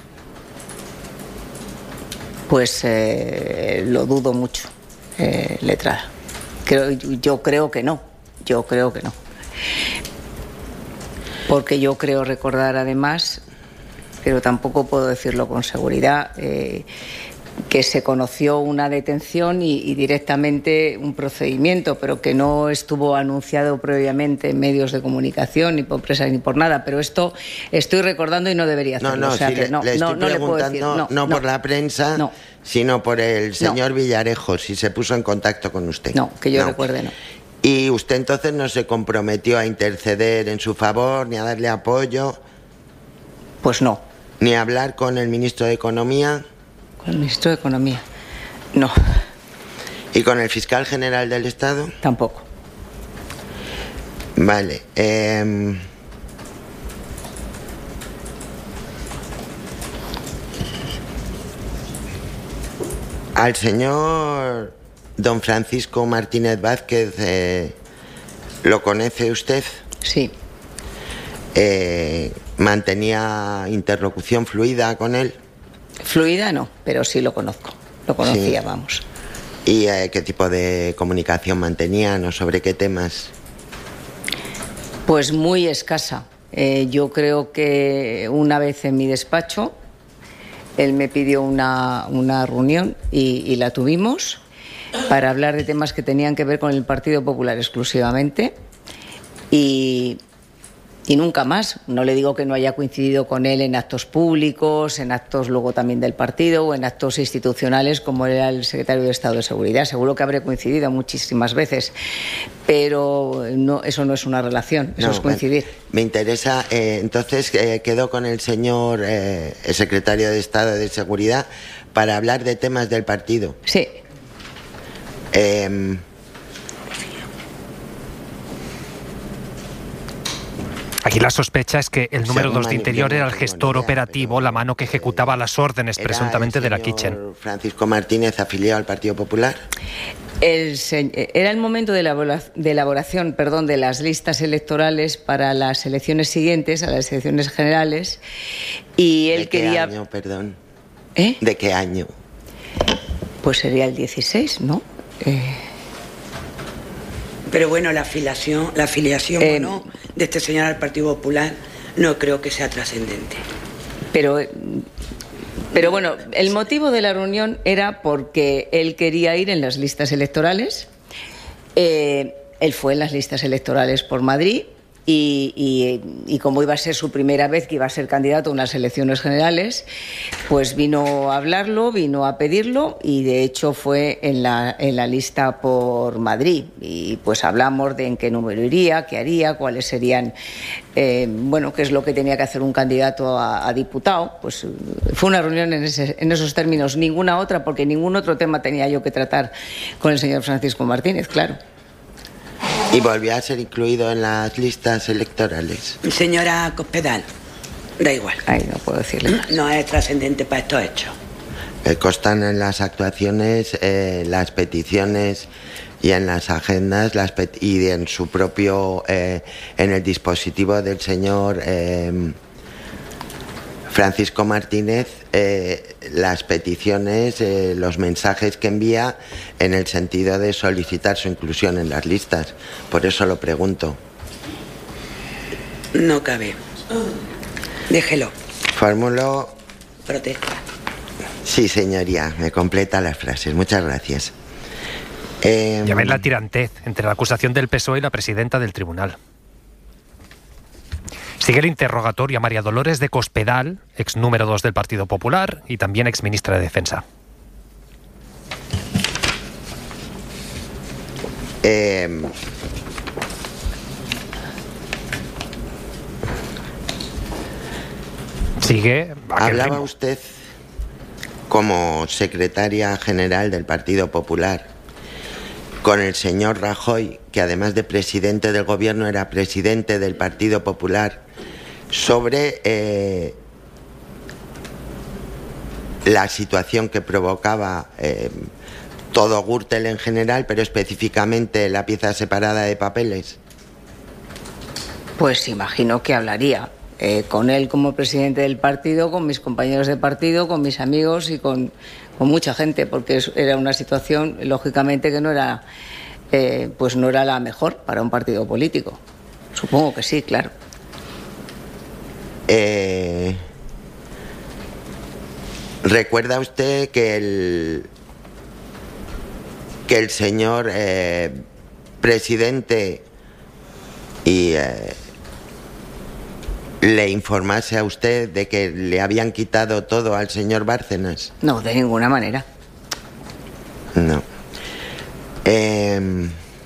Pues eh, lo dudo mucho, eh, letrada. Creo, yo creo que no, yo creo que no. Porque yo creo recordar además, pero tampoco puedo decirlo con seguridad, eh, que se conoció una detención y, y directamente un procedimiento, pero que no estuvo anunciado previamente en medios de comunicación, ni por prensa, ni por nada. Pero esto estoy recordando y no debería hacerlo. No, no, o sea si que le, no, le estoy no, no le puedo decir. No, no, no por no, la prensa, no, sino por el señor no. Villarejo, si se puso en contacto con usted. No, que yo no. recuerde, no. Y usted entonces no se comprometió a interceder en su favor, ni a darle apoyo. Pues no. Ni a hablar con el ministro de Economía. Con el ministro de Economía. No. ¿Y con el fiscal general del Estado? Tampoco. Vale. Eh, al señor don Francisco Martínez Vázquez, eh, ¿lo conoce usted? Sí. Eh, ¿Mantenía interlocución fluida con él? Fluida no, pero sí lo conozco. Lo conocía, sí. Vamos. ¿Y eh, qué tipo de comunicación mantenían o sobre qué temas? Pues muy escasa. Eh, yo creo que una vez en mi despacho él me pidió una, una reunión y, y la tuvimos para hablar de temas que tenían que ver con el Partido Popular exclusivamente y... Y nunca más. No le digo que no haya coincidido con él en actos públicos, en actos luego también del partido o en actos institucionales como era el secretario de Estado de Seguridad. Seguro que habré coincidido muchísimas veces, pero no, eso no es una relación, eso no, es coincidir. Me, me interesa, eh, entonces eh, quedó con el señor eh, el secretario de Estado de Seguridad para hablar de temas del partido. Sí. Eh, Aquí la sospecha es que el número dos de Interior era el gestor operativo, la mano que ejecutaba las órdenes presuntamente de la Kitchen. ¿Francisco Martínez afiliado al Partido Popular? El, era el momento de, elabora, de elaboración perdón, de las listas electorales para las elecciones siguientes, a las elecciones generales, y él ¿De qué quería... año, perdón? ¿Eh? ¿De qué año? Pues sería el dieciséis, ¿no? Eh... Pero bueno, la afiliación, la afiliación eh, o no de este señor al Partido Popular no creo que sea trascendente. Pero, pero bueno, el motivo de la reunión era porque él quería ir en las listas electorales. Eh, él fue en las listas electorales por Madrid y, y, y como iba a ser su primera vez que iba a ser candidato a unas elecciones generales, pues vino a hablarlo, vino a pedirlo y de hecho fue en la, en la lista por Madrid y pues hablamos de en qué número iría, qué haría, cuáles serían, eh, bueno, qué es lo que tenía que hacer un candidato a, a diputado. Pues fue una reunión en, ese, en esos términos, ninguna otra, porque ningún otro tema tenía yo que tratar con el señor Francisco Martínez, claro. ¿Y volvió a ser incluido en las listas electorales? Señora Cospedal, da igual. Ay, no puedo decirle más. No es trascendente para estos hechos. Eh, constan en las actuaciones, eh, las peticiones y en las agendas las pet y en su propio, eh, en el dispositivo del señor eh, Francisco Martínez, eh, las peticiones, eh, los mensajes que envía en el sentido de solicitar su inclusión en las listas. Por eso lo pregunto. No cabe. Déjelo. Formulo... Protesta. Sí, señoría, me completa las frases. Muchas gracias. Eh... Ya ven la tirantez entre la acusación del P S O E y la presidenta del tribunal. Sigue el interrogatorio a María Dolores de Cospedal, ex número dos del Partido Popular y también ex ministra de Defensa. Eh... Sigue. Hablaba ritmo. usted como secretaria general del Partido Popular con el señor Rajoy, que además de presidente del gobierno era presidente del Partido Popular, sobre eh, la situación que provocaba eh, todo Gürtel en general, pero específicamente la pieza separada de papeles. Pues imagino que hablaría eh, con él como presidente del partido, con mis compañeros de partido, con mis amigos y con, con mucha gente, porque era una situación, lógicamente, que no era, eh, pues no era la mejor para un partido político. Supongo que sí, claro. Eh, ¿Recuerda usted que el, que el señor eh, presidente y eh, le informase a usted de que le habían quitado todo al señor Bárcenas? No, de ninguna manera. No. Eh,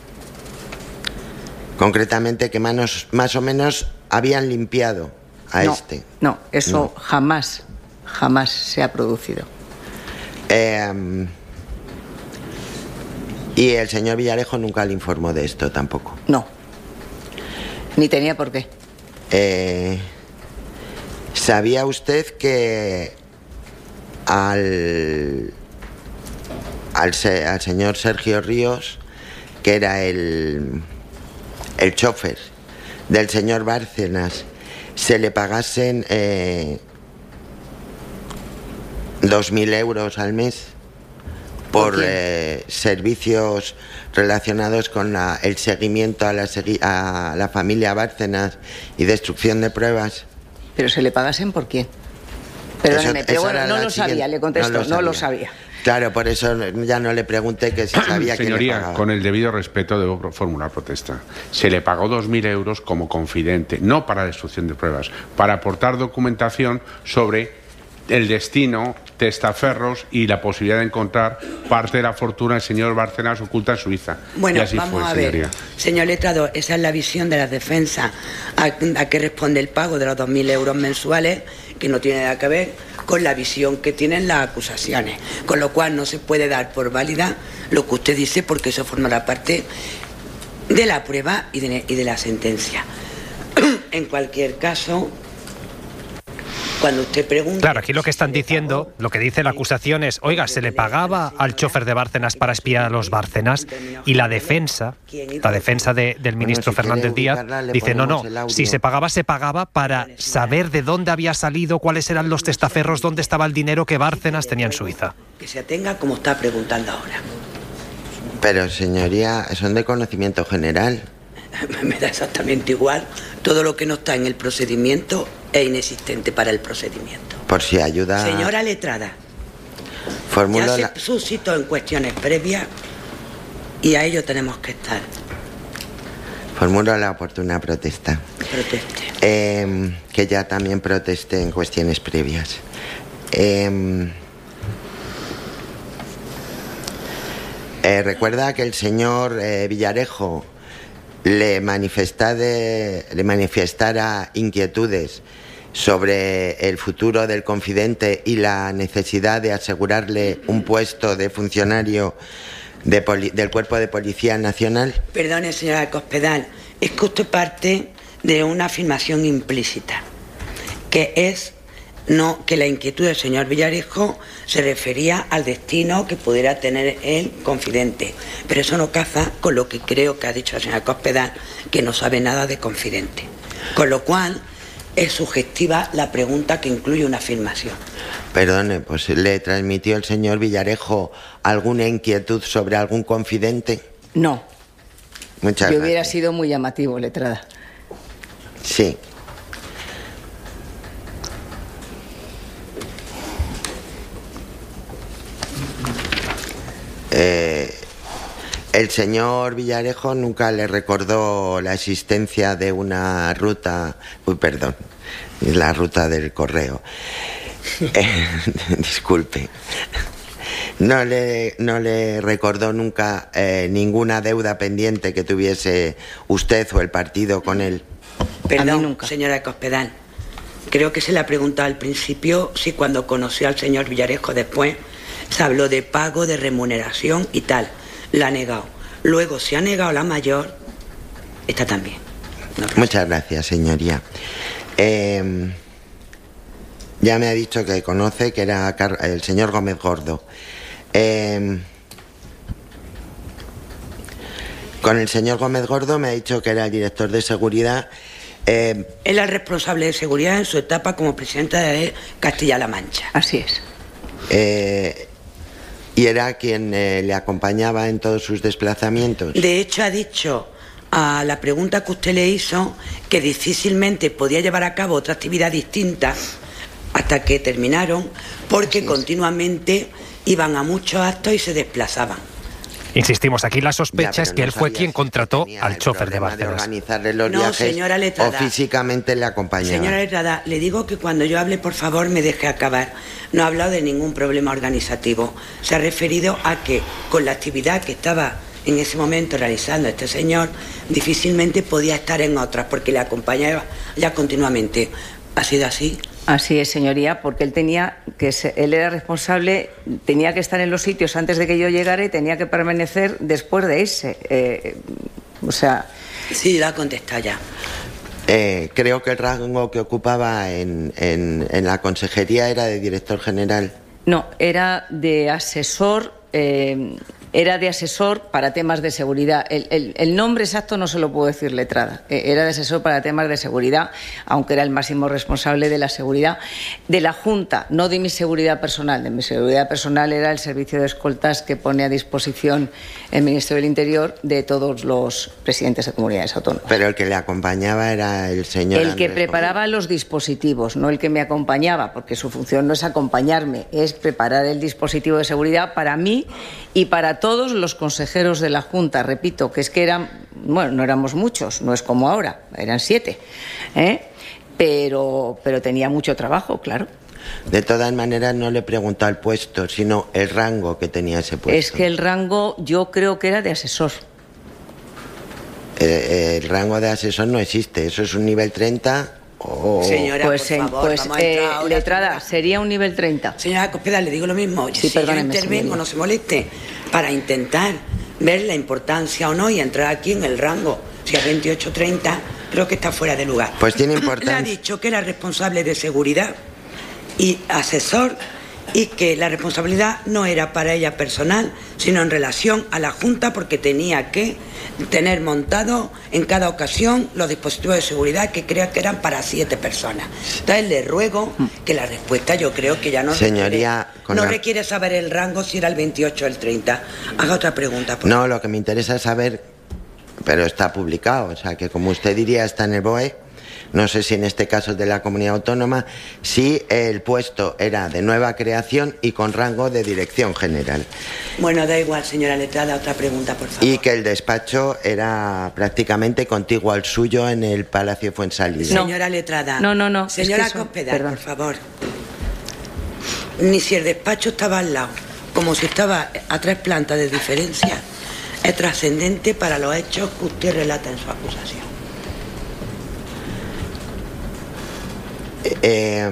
concretamente que manos, más o menos habían limpiado a no, este. No, eso no. jamás, jamás se ha producido. Eh, y el señor Villarejo nunca le informó de esto tampoco. No, ni tenía por qué. Eh, ¿Sabía usted que al, al, se, al señor Sergio Ríos, que era el, el chofer del señor Bárcenas, se le pagasen eh, dos mil euros al mes por eh, servicios relacionados con la, el seguimiento a la, a la familia Bárcenas y destrucción de pruebas? ¿Pero se le pagasen por quién? Perdóneme, pero bueno, no lo sabía, le contesto, no lo, no lo sabía. Claro, por eso ya no le pregunté que si sabía quién le Señoría, pagaba. Con el debido respeto debo formular protesta. Se le pagó dos mil euros como confidente, no para destrucción de pruebas, para aportar documentación sobre el destino, testaferros y la posibilidad de encontrar parte de la fortuna del señor Bárcenas oculta en Suiza. Bueno, y así vamos fue, a señoría. ver, señor letrado, esa es la visión de las defensas. ¿A, a qué responde el pago de los dos mil euros mensuales? Que no tiene nada que ver con la visión que tienen las acusaciones. Con lo cual no se puede dar por válida lo que usted dice, porque eso formará parte de la prueba y de, y de la sentencia. En cualquier caso, cuando usted pregunta... Claro, aquí lo que están diciendo, lo que dice la acusación es, oiga, se le pagaba al chofer de Bárcenas para espiar a los Bárcenas, y la defensa, la defensa de, del ministro bueno, si Fernández Díaz, dice, no, no, si se pagaba, se pagaba para saber de dónde había salido, cuáles eran los testaferros, dónde estaba el dinero que Bárcenas tenía en Suiza. Que se atenga como está preguntando ahora. Pero, señoría, son de conocimiento general. Me da exactamente igual. Todo lo que no está en el procedimiento es inexistente para el procedimiento. Por si ayuda... Señora letrada, Formulo ya la... se suscitó en cuestiones previas y a ello tenemos que estar. Formulo la oportuna protesta. Proteste. Eh, que ya también protesté en cuestiones previas. Eh, eh, Recuerda que el señor eh, Villarejo le manifestara, le manifestara inquietudes sobre el futuro del confidente y la necesidad de asegurarle un puesto de funcionario de poli- del Cuerpo de Policía Nacional. Perdone, señora Cospedal, es que usted parte de una afirmación implícita, que es no que la inquietud del señor Villarejo se refería al destino que pudiera tener el confidente, pero eso no caza con lo que creo que ha dicho la señora Cospedal, que no sabe nada de confidente, con lo cual es sugestiva la pregunta que incluye una afirmación. Perdone, pues ¿le transmitió el señor Villarejo alguna inquietud sobre algún confidente? No. Muchas Yo gracias. hubiera sido muy llamativo, letrada. Sí. Eh, el señor Villarejo nunca le recordó la existencia de una ruta, uy, perdón, la ruta del correo. Eh, disculpe. No le, no le recordó nunca eh, ninguna deuda pendiente que tuviese usted o el partido con él. Perdón, nunca. Señora Cospedal, creo que se le ha preguntado al principio si cuando conoció al señor Villarejo después se habló de pago, de remuneración y tal. La ha negado. Luego se ha negado la mayor, esta también. No, Muchas gracias, señoría. Eh, ya me ha dicho que conoce que era el señor Gómez Gordo. Eh, con el señor Gómez Gordo me ha dicho que era el director de seguridad. Eh, Él es responsable de seguridad en su etapa como presidenta de Castilla-La Mancha. Así es. Eh, y era quien eh, le acompañaba en todos sus desplazamientos. De hecho, ha dicho a la pregunta que usted le hizo que difícilmente podía llevar a cabo otra actividad distinta hasta que terminaron, porque continuamente iban a muchos actos y se desplazaban. Insistimos, aquí la sospecha es que él fue quien contrató al chofer de Bárcenas. De organizarle los no, viajes, señora Letrada, o físicamente le acompañaba. Señora Letrada, le digo que cuando yo hable, por favor, me deje acabar. No ha hablado de ningún problema organizativo. Se ha referido a que con la actividad que estaba en ese momento realizando este señor, difícilmente podía estar en otras, porque le acompañaba ya continuamente. ¿Ha sido así? Así es, señoría, porque él tenía que ser, él era responsable, tenía que estar en los sitios antes de que yo llegara y tenía que permanecer después de irse. Eh, o sea... Sí, la contesta ya. Eh, creo que el rango que ocupaba en, en, en la consejería era de director general. No, era de asesor... Eh, Era de asesor para temas de seguridad. El, el, el nombre exacto no se lo puedo decir, Letrada. Era de asesor para temas de seguridad, aunque era el máximo responsable de la seguridad de la Junta, no de mi seguridad personal. De mi seguridad personal era el servicio de escoltas que pone a disposición el Ministerio del Interior de todos los presidentes de comunidades autónomas. Pero el que le acompañaba era el señor El que Andrés preparaba Gómez. los dispositivos, no el que me acompañaba, porque su función no es acompañarme, es preparar el dispositivo de seguridad para mí y para todos los consejeros de la Junta. Repito, que es que eran, bueno, no éramos muchos, no es como ahora, eran siete, ¿eh? pero, pero tenía mucho trabajo, claro. De todas maneras, no le preguntó al puesto, sino el rango que tenía ese puesto. Es que el rango yo creo que era de asesor. Eh, el rango de asesor no existe, eso es un nivel treinta o... Señora, pues por en, favor, pues vamos a eh, entrar ahora, Letrada, señora. sería un nivel treinta. Señora Cospedal, le digo lo mismo. Sí, si yo perdóneme, intervengo, señoría. no se moleste, para intentar ver la importancia o no y entrar aquí en el rango. Si es veintiocho treinta, creo que está fuera de lugar. Pues tiene Le ha importancia. dicho que era responsable de seguridad y asesor, y que la responsabilidad no era para ella personal, sino en relación a la Junta, porque tenía que tener montado en cada ocasión los dispositivos de seguridad que creo que eran para siete personas. Entonces le ruego que la respuesta, yo creo que ya no Señoría, requiere, con no la... requiere saber el rango, si era el veintiocho o el treinta. Haga otra pregunta, por No, favor. lo que me interesa es saber, pero está publicado, o sea que como usted diría está en el B O E, no sé si en este caso es de la comunidad autónoma, si el puesto era de nueva creación y con rango de dirección general. Bueno, da igual, señora Letrada, otra pregunta, por favor. Y que el despacho era prácticamente contiguo al suyo en el Palacio Fuensalida. No. Señora Letrada. No, no, no. Señora Es que eso- Cospedal, perdón. por favor. Ni si el despacho estaba al lado, como si estaba a tres plantas de diferencia, es trascendente para los hechos que usted relata en su acusación. Eh,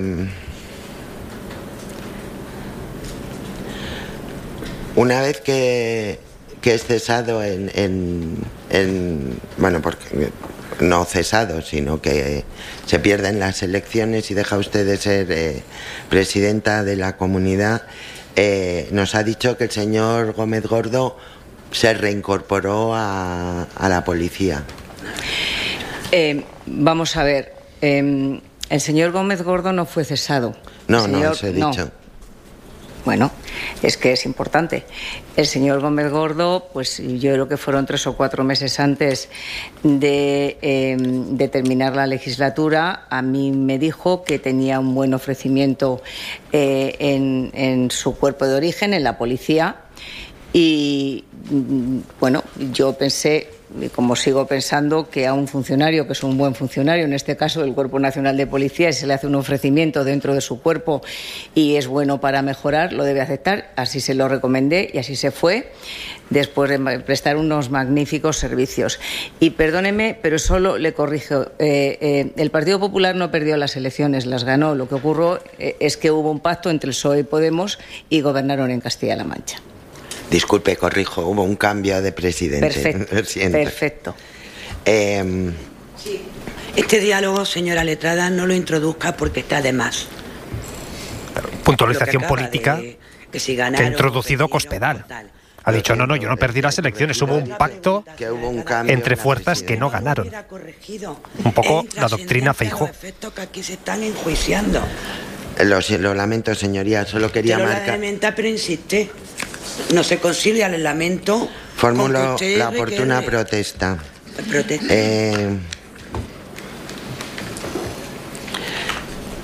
una vez que, que es cesado en, en, en... Bueno, porque no cesado, sino que se pierden las elecciones y deja usted de ser eh, presidenta de la comunidad, eh, nos ha dicho que el señor Gómez Gordo se reincorporó a, a la policía. Eh, vamos a ver... Eh, el señor Gómez Gordo no fue cesado. No, El no, señor- eso he no. dicho. Bueno, es que es importante. El señor Gómez Gordo, pues yo creo que fueron tres o cuatro meses antes de, eh, de terminar la legislatura, a mí me dijo que tenía un buen ofrecimiento eh, en, en su cuerpo de origen, en la policía, y mm, bueno, yo pensé, y como sigo pensando, que a un funcionario que es un buen funcionario, en este caso del Cuerpo Nacional de Policía, y se le hace un ofrecimiento dentro de su cuerpo y es bueno para mejorar, lo debe aceptar. Así se lo recomendé y así se fue, después de prestar unos magníficos servicios. Y perdóneme, pero solo le corrijo, eh, eh, el Partido Popular no perdió las elecciones, las ganó. Lo que ocurrió eh, es que hubo un pacto entre el P S O E y Podemos y gobernaron en Castilla-La Mancha. Disculpe, corrijo, hubo un cambio de presidente. Perfecto, Lo siento. perfecto. Eh, Este diálogo, señora Letrada, no lo introduzca porque está de más. Puntualización Lo que acaba política de- que, si que ganaron, ha introducido perdieron, Cospedal. tal. Ha dicho, no, no, yo no perdí las elecciones, hubo un pacto que hubo un cambio entre en la fuerzas que no presidencia. ganaron. Era corregido. Un poco Es la doctrina intrascendente Feijóo. a los efectos que aquí se están enjuiciando. Lo, lo lamento, señoría, solo quería Pero la marcar. lamenta, pero insiste. No se concilia el lamento. con que Formulo usted la oportuna requiere- protesta. Protesta. Eh,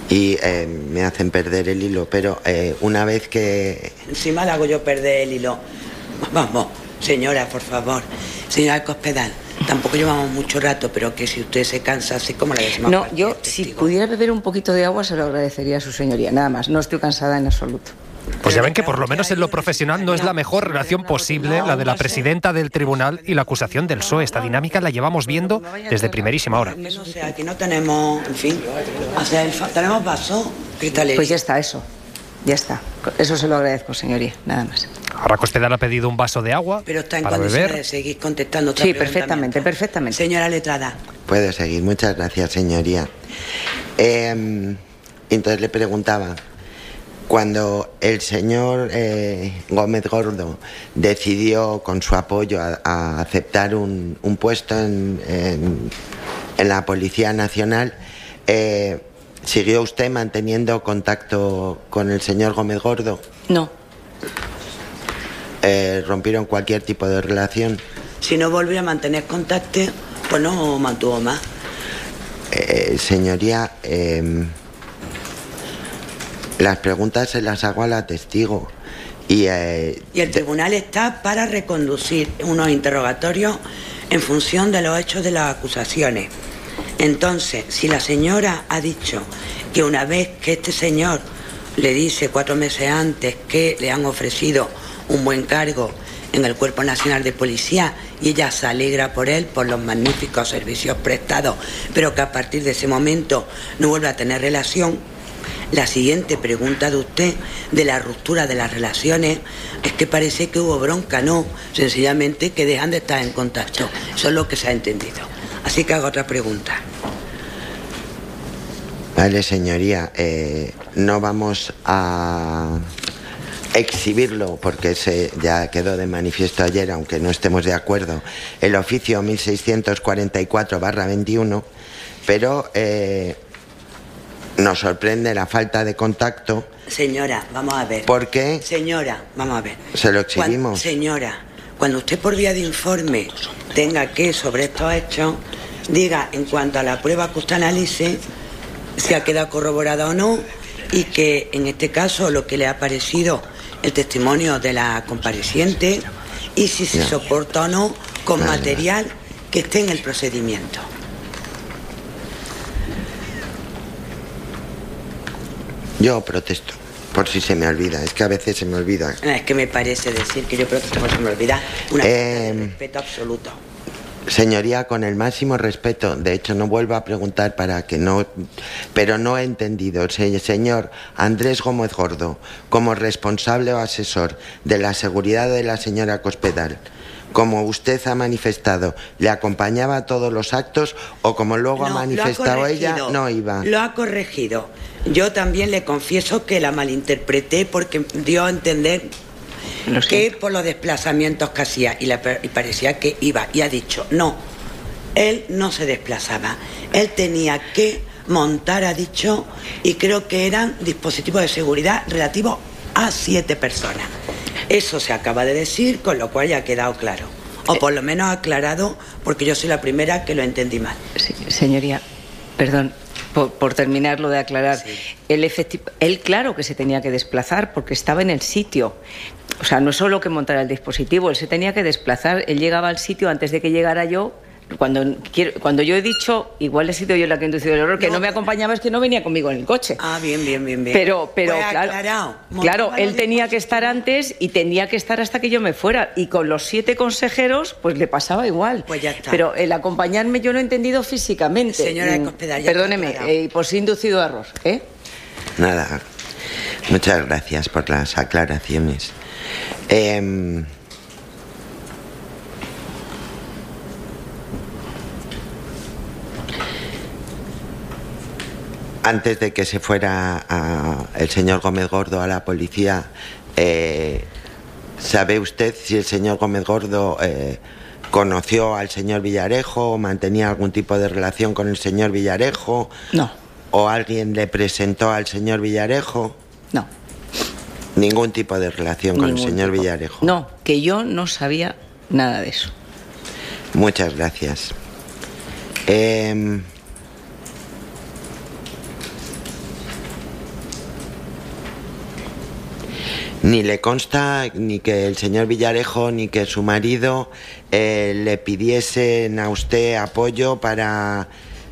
y eh, me hacen perder el hilo, pero eh, una vez que... Encima le hago yo perder el hilo. Vamos, señora, por favor. Señora Cospedal, tampoco llevamos mucho rato, pero que si usted se cansa, así como le decimos... No, yo si pudiera beber un poquito de agua se lo agradecería a su señoría, nada más. No estoy cansada en absoluto. Pues ya ven que por lo menos en lo profesional no es la mejor relación posible la de la presidenta del tribunal y la acusación del P S O E. Esta dinámica la llevamos viendo desde primerísima hora. No sé, aquí no tenemos, en fin, o sea, el, tenemos vaso, cristalería. Pues ya está, eso, ya está. Eso se lo agradezco, señoría, nada más. Ahora Cospedal ha pedido un vaso de agua. Pero está en para condiciones beber. de seguir contestando otra Sí, perfectamente, perfectamente. Señora letrada. Puedo seguir, muchas gracias, señoría. Eh, entonces le preguntaba, cuando el señor eh, Gómez Gordo decidió con su apoyo a, a aceptar un, un puesto en, en, en la Policía Nacional, eh, ¿siguió usted manteniendo contacto con el señor Gómez Gordo? No. Eh, ¿Rompieron cualquier tipo de relación? Si no volvió a mantener contacto, pues no mantuvo más. Eh, señoría, eh, las preguntas se las hago a la testigo. Y, eh, y el tribunal está para reconducir unos interrogatorios en función de los hechos de las acusaciones. Entonces, si la señora ha dicho que una vez que este señor le dice cuatro meses antes que le han ofrecido un buen cargo en el Cuerpo Nacional de Policía y ella se alegra por él, por los magníficos servicios prestados, pero que a partir de ese momento no vuelve a tener relación, la siguiente pregunta de usted de la ruptura de las relaciones es que parece que hubo bronca, no, sencillamente que dejan de estar en contacto. Eso es lo que se ha entendido. Así que hago otra pregunta. Vale, señoría, eh, no vamos a exhibirlo porque se ya quedó de manifiesto ayer, aunque no estemos de acuerdo, el oficio mil seiscientos cuarenta y cuatro barra veintiuno, pero eh, nos sorprende la falta de contacto. Señora, vamos a ver. ¿Por qué? Señora, vamos a ver. Se lo exhibimos. Cuando, señora, cuando usted por vía de informe tenga que sobre estos hechos, diga en cuanto a la prueba que usted analice si ha quedado corroborada o no, y que en este caso lo que le ha parecido el testimonio de la compareciente y si se soporta o no con vale, material vale. que esté en el procedimiento. Yo protesto, por si se me olvida. Es que a veces se me olvida. Es que me parece decir que yo protesto por si se me olvida. Una eh, de respeto absoluto. Señoría, con el máximo respeto, de hecho no vuelvo a preguntar para que no, pero no he entendido. Señor Andrés Gómez Gordo, como responsable o asesor de la seguridad de la señora Cospedal, como usted ha manifestado, ¿le acompañaba a todos los actos o como luego no, ha manifestado ha ella, no iba? Lo ha corregido. Yo también le confieso que la malinterpreté porque dio a entender que por los desplazamientos que hacía y, la, y parecía que iba y ha dicho no, él no se desplazaba, él tenía que montar, ha dicho, y creo que eran dispositivos de seguridad relativos a siete personas. Eso se acaba de decir, con lo cual ya ha quedado claro, o por lo menos aclarado, porque yo soy la primera que lo entendí mal. Sí, señoría, perdón. Por, por terminar lo de aclarar, sí. él, efecti- él claro que se tenía que desplazar porque estaba en el sitio. O sea, no solo que montara el dispositivo, él se tenía que desplazar, él llegaba al sitio antes de que llegara yo. Cuando, quiero, cuando yo he dicho, igual he sido yo la que ha inducido el error, que no, no me acompañaba, es que no venía conmigo en el coche. Ah, bien, bien, bien, bien. Pero, pero pues claro, aclarado, claro, él tenía que estar antes y tenía que estar hasta que yo me fuera. Y con los siete consejeros, pues le pasaba igual. Pues ya está. Pero el acompañarme yo no he entendido físicamente. Señora de Cospedal, perdóneme, eh, pues he inducido error, ¿eh? Nada, muchas gracias por las aclaraciones. Eh... Antes de que se fuera a el señor Gómez Gordo a la policía, eh, ¿sabe usted si el señor Gómez Gordo eh, conoció al señor Villarejo o mantenía algún tipo de relación con el señor Villarejo? No. ¿O alguien le presentó al señor Villarejo? No. Ningún tipo de relación con Ningún el señor tipo. Villarejo. No, que yo no sabía nada de eso. Muchas gracias. Eh... Ni le consta ni que el señor Villarejo ni que su marido eh, le pidiesen a usted apoyo para,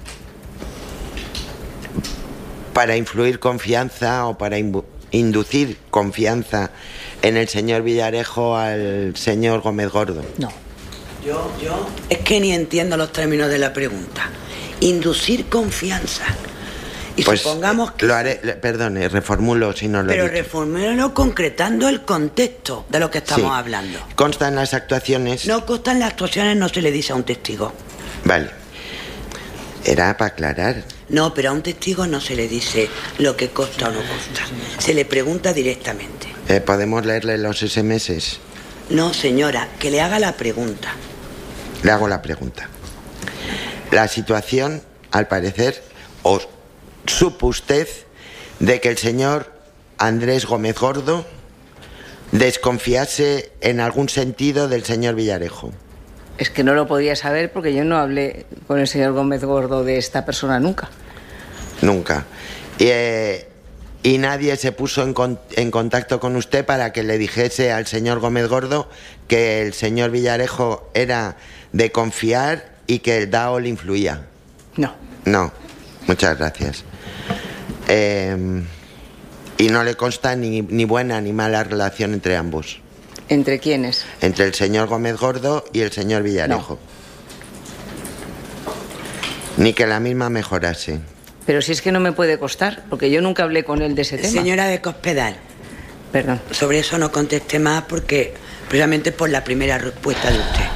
para influir confianza o para inducir confianza en el señor Villarejo al señor Gómez Gordo. No. Yo, yo, es que ni entiendo los términos de la pregunta. Inducir confianza. Y pues supongamos que... Lo haré, perdone, reformulo si no lo Pero he dicho. reformúlalo concretando el contexto de lo que estamos sí. hablando. ¿Consta en las actuaciones? No consta en las actuaciones, no se le dice a un testigo. Vale. Era para aclarar. No, pero a un testigo no se le dice lo que consta o no consta. Se le pregunta directamente. Eh, ¿Podemos leerle los ese eme ese? No, señora, que le haga la pregunta. Le hago la pregunta. La situación, al parecer, os supo usted de que el señor Andrés Gómez Gordo desconfiase en algún sentido del señor Villarejo. Es que no lo podía saber porque yo no hablé con el señor Gómez Gordo de esta persona nunca. Nunca. Y, eh, y nadie se puso en, con, en contacto con usted para que le dijese al señor Gómez Gordo que el señor Villarejo era de confiar y que el D A O le influía. No. No. Muchas gracias. Eh, y no le consta ni, ni buena ni mala relación entre ambos. ¿Entre quiénes? Entre el señor Gómez Gordo y el señor Villarejo. No. Ni que la misma mejorase. Pero si es que no me puede costar, porque yo nunca hablé con él de ese tema. Señora de Cospedal. Perdón. Sobre eso no contesté más porque precisamente por la primera respuesta de usted.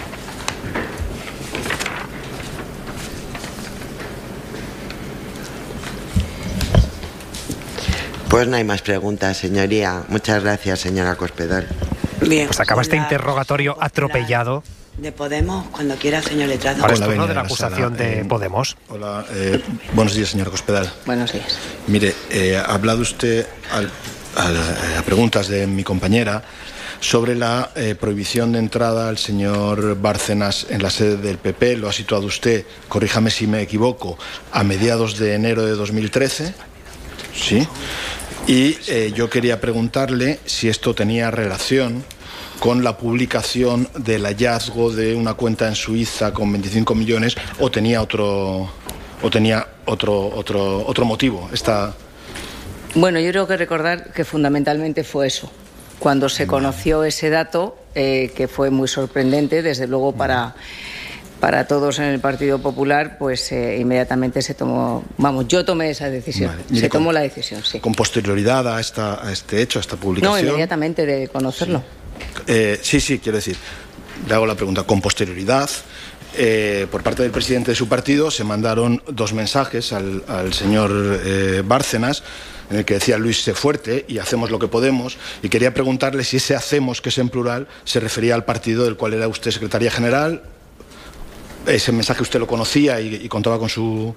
Pues no hay más preguntas, señoría. Muchas gracias, señora Cospedal. Bien. Pues acaba este interrogatorio atropellado. De Podemos, cuando quiera, señor letrado. Ahora es turno de la acusación de Podemos. Hola, eh, buenos días, señora Cospedal. Buenos días. Mire, eh, ha hablado usted al, al, a preguntas de mi compañera sobre la eh, prohibición de entrada al señor Bárcenas en la sede del P P. Lo ha situado usted, corríjame si me equivoco, a mediados de enero de dos mil trece. Sí. Y eh, yo quería preguntarle si esto tenía relación con la publicación del hallazgo de una cuenta en Suiza con veinticinco millones o tenía otro o tenía otro otro otro motivo. Esta... Bueno, yo creo que recordar que fundamentalmente fue eso. Cuando se conoció ese dato, eh, que fue muy sorprendente, desde luego para, para todos en el Partido Popular, pues eh, inmediatamente se tomó, vamos, yo tomé esa decisión. Vale. Mire, se tomó con, la decisión, sí. ¿Con posterioridad a, esta, a este hecho, a esta publicación? No, inmediatamente de conocerlo. Sí. Eh, sí, sí, quiero decir, le hago la pregunta, con posterioridad, eh, por parte del presidente de su partido se mandaron dos mensajes al, al señor eh, Bárcenas, en el que decía Luis, sé fuerte y hacemos lo que podemos, y quería preguntarle si ese hacemos, que es en plural, se refería al partido del cual era usted secretaria general. Ese mensaje usted lo conocía y, y contaba con su...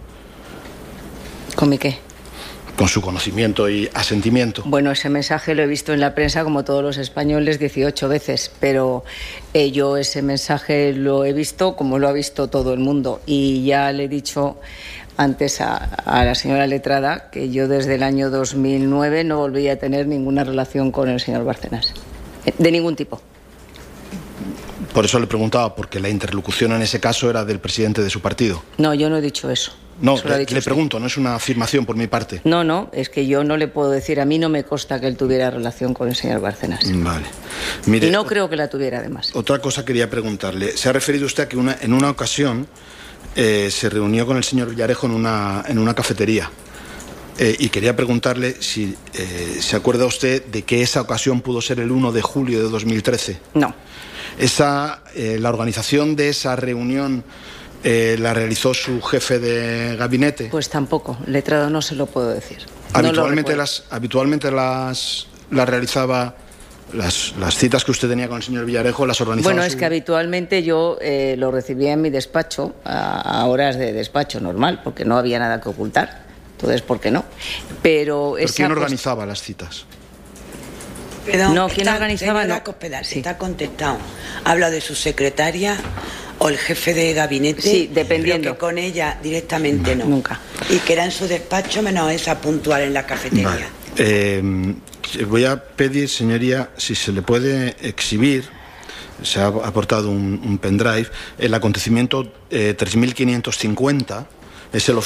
¿Con mi qué? Con su conocimiento y asentimiento. Bueno, ese mensaje lo he visto en la prensa como todos los españoles dieciocho veces, pero eh, yo ese mensaje lo he visto como lo ha visto todo el mundo, y ya le he dicho antes a, a la señora letrada que yo desde el año dos mil nueve no volví a tener ninguna relación con el señor Bárcenas, de ningún tipo. Por eso le preguntaba, porque la interlocución en ese caso era del presidente de su partido. No, yo no he dicho eso. No, le, le pregunto, no es una afirmación por mi parte. No, no, es que yo no le puedo decir, a mí no me consta que él tuviera relación con el señor Bárcenas. Vale. Mire, y no creo que la tuviera, además. Otra cosa quería preguntarle. Se ha referido usted a que una, en una ocasión eh, se reunió con el señor Villarejo en una, en una cafetería. Eh, y quería preguntarle si eh, se acuerda usted de que esa ocasión pudo ser el uno de julio de dos mil trece. No. Esa, eh, la organización de esa reunión eh, la realizó su jefe de gabinete. Pues tampoco, letrado no se lo puedo decir. Habitualmente no las, habitualmente las, las realizaba, las, las citas que usted tenía con el señor Villarejo, las organizaba. Bueno, su... es que habitualmente yo eh, lo recibía en mi despacho a, a horas de despacho normal, porque no había nada que ocultar. Entonces, ¿por qué no? Pero ¿Pero esa, quién pues... organizaba las citas? Perdón, no, ¿quién está, organizaba? No. Cospedal, sí. Está contestado. Habla de su secretaria o el jefe de gabinete. Sí, dependiendo. Pero que con ella directamente no. Nunca. Y que era en su despacho menos esa puntual en la cafetería. Vale. Eh, voy a pedir, señoría, si se le puede exhibir, se ha aportado un, un pendrive, el acontecimiento eh, tres mil quinientos cincuenta, es el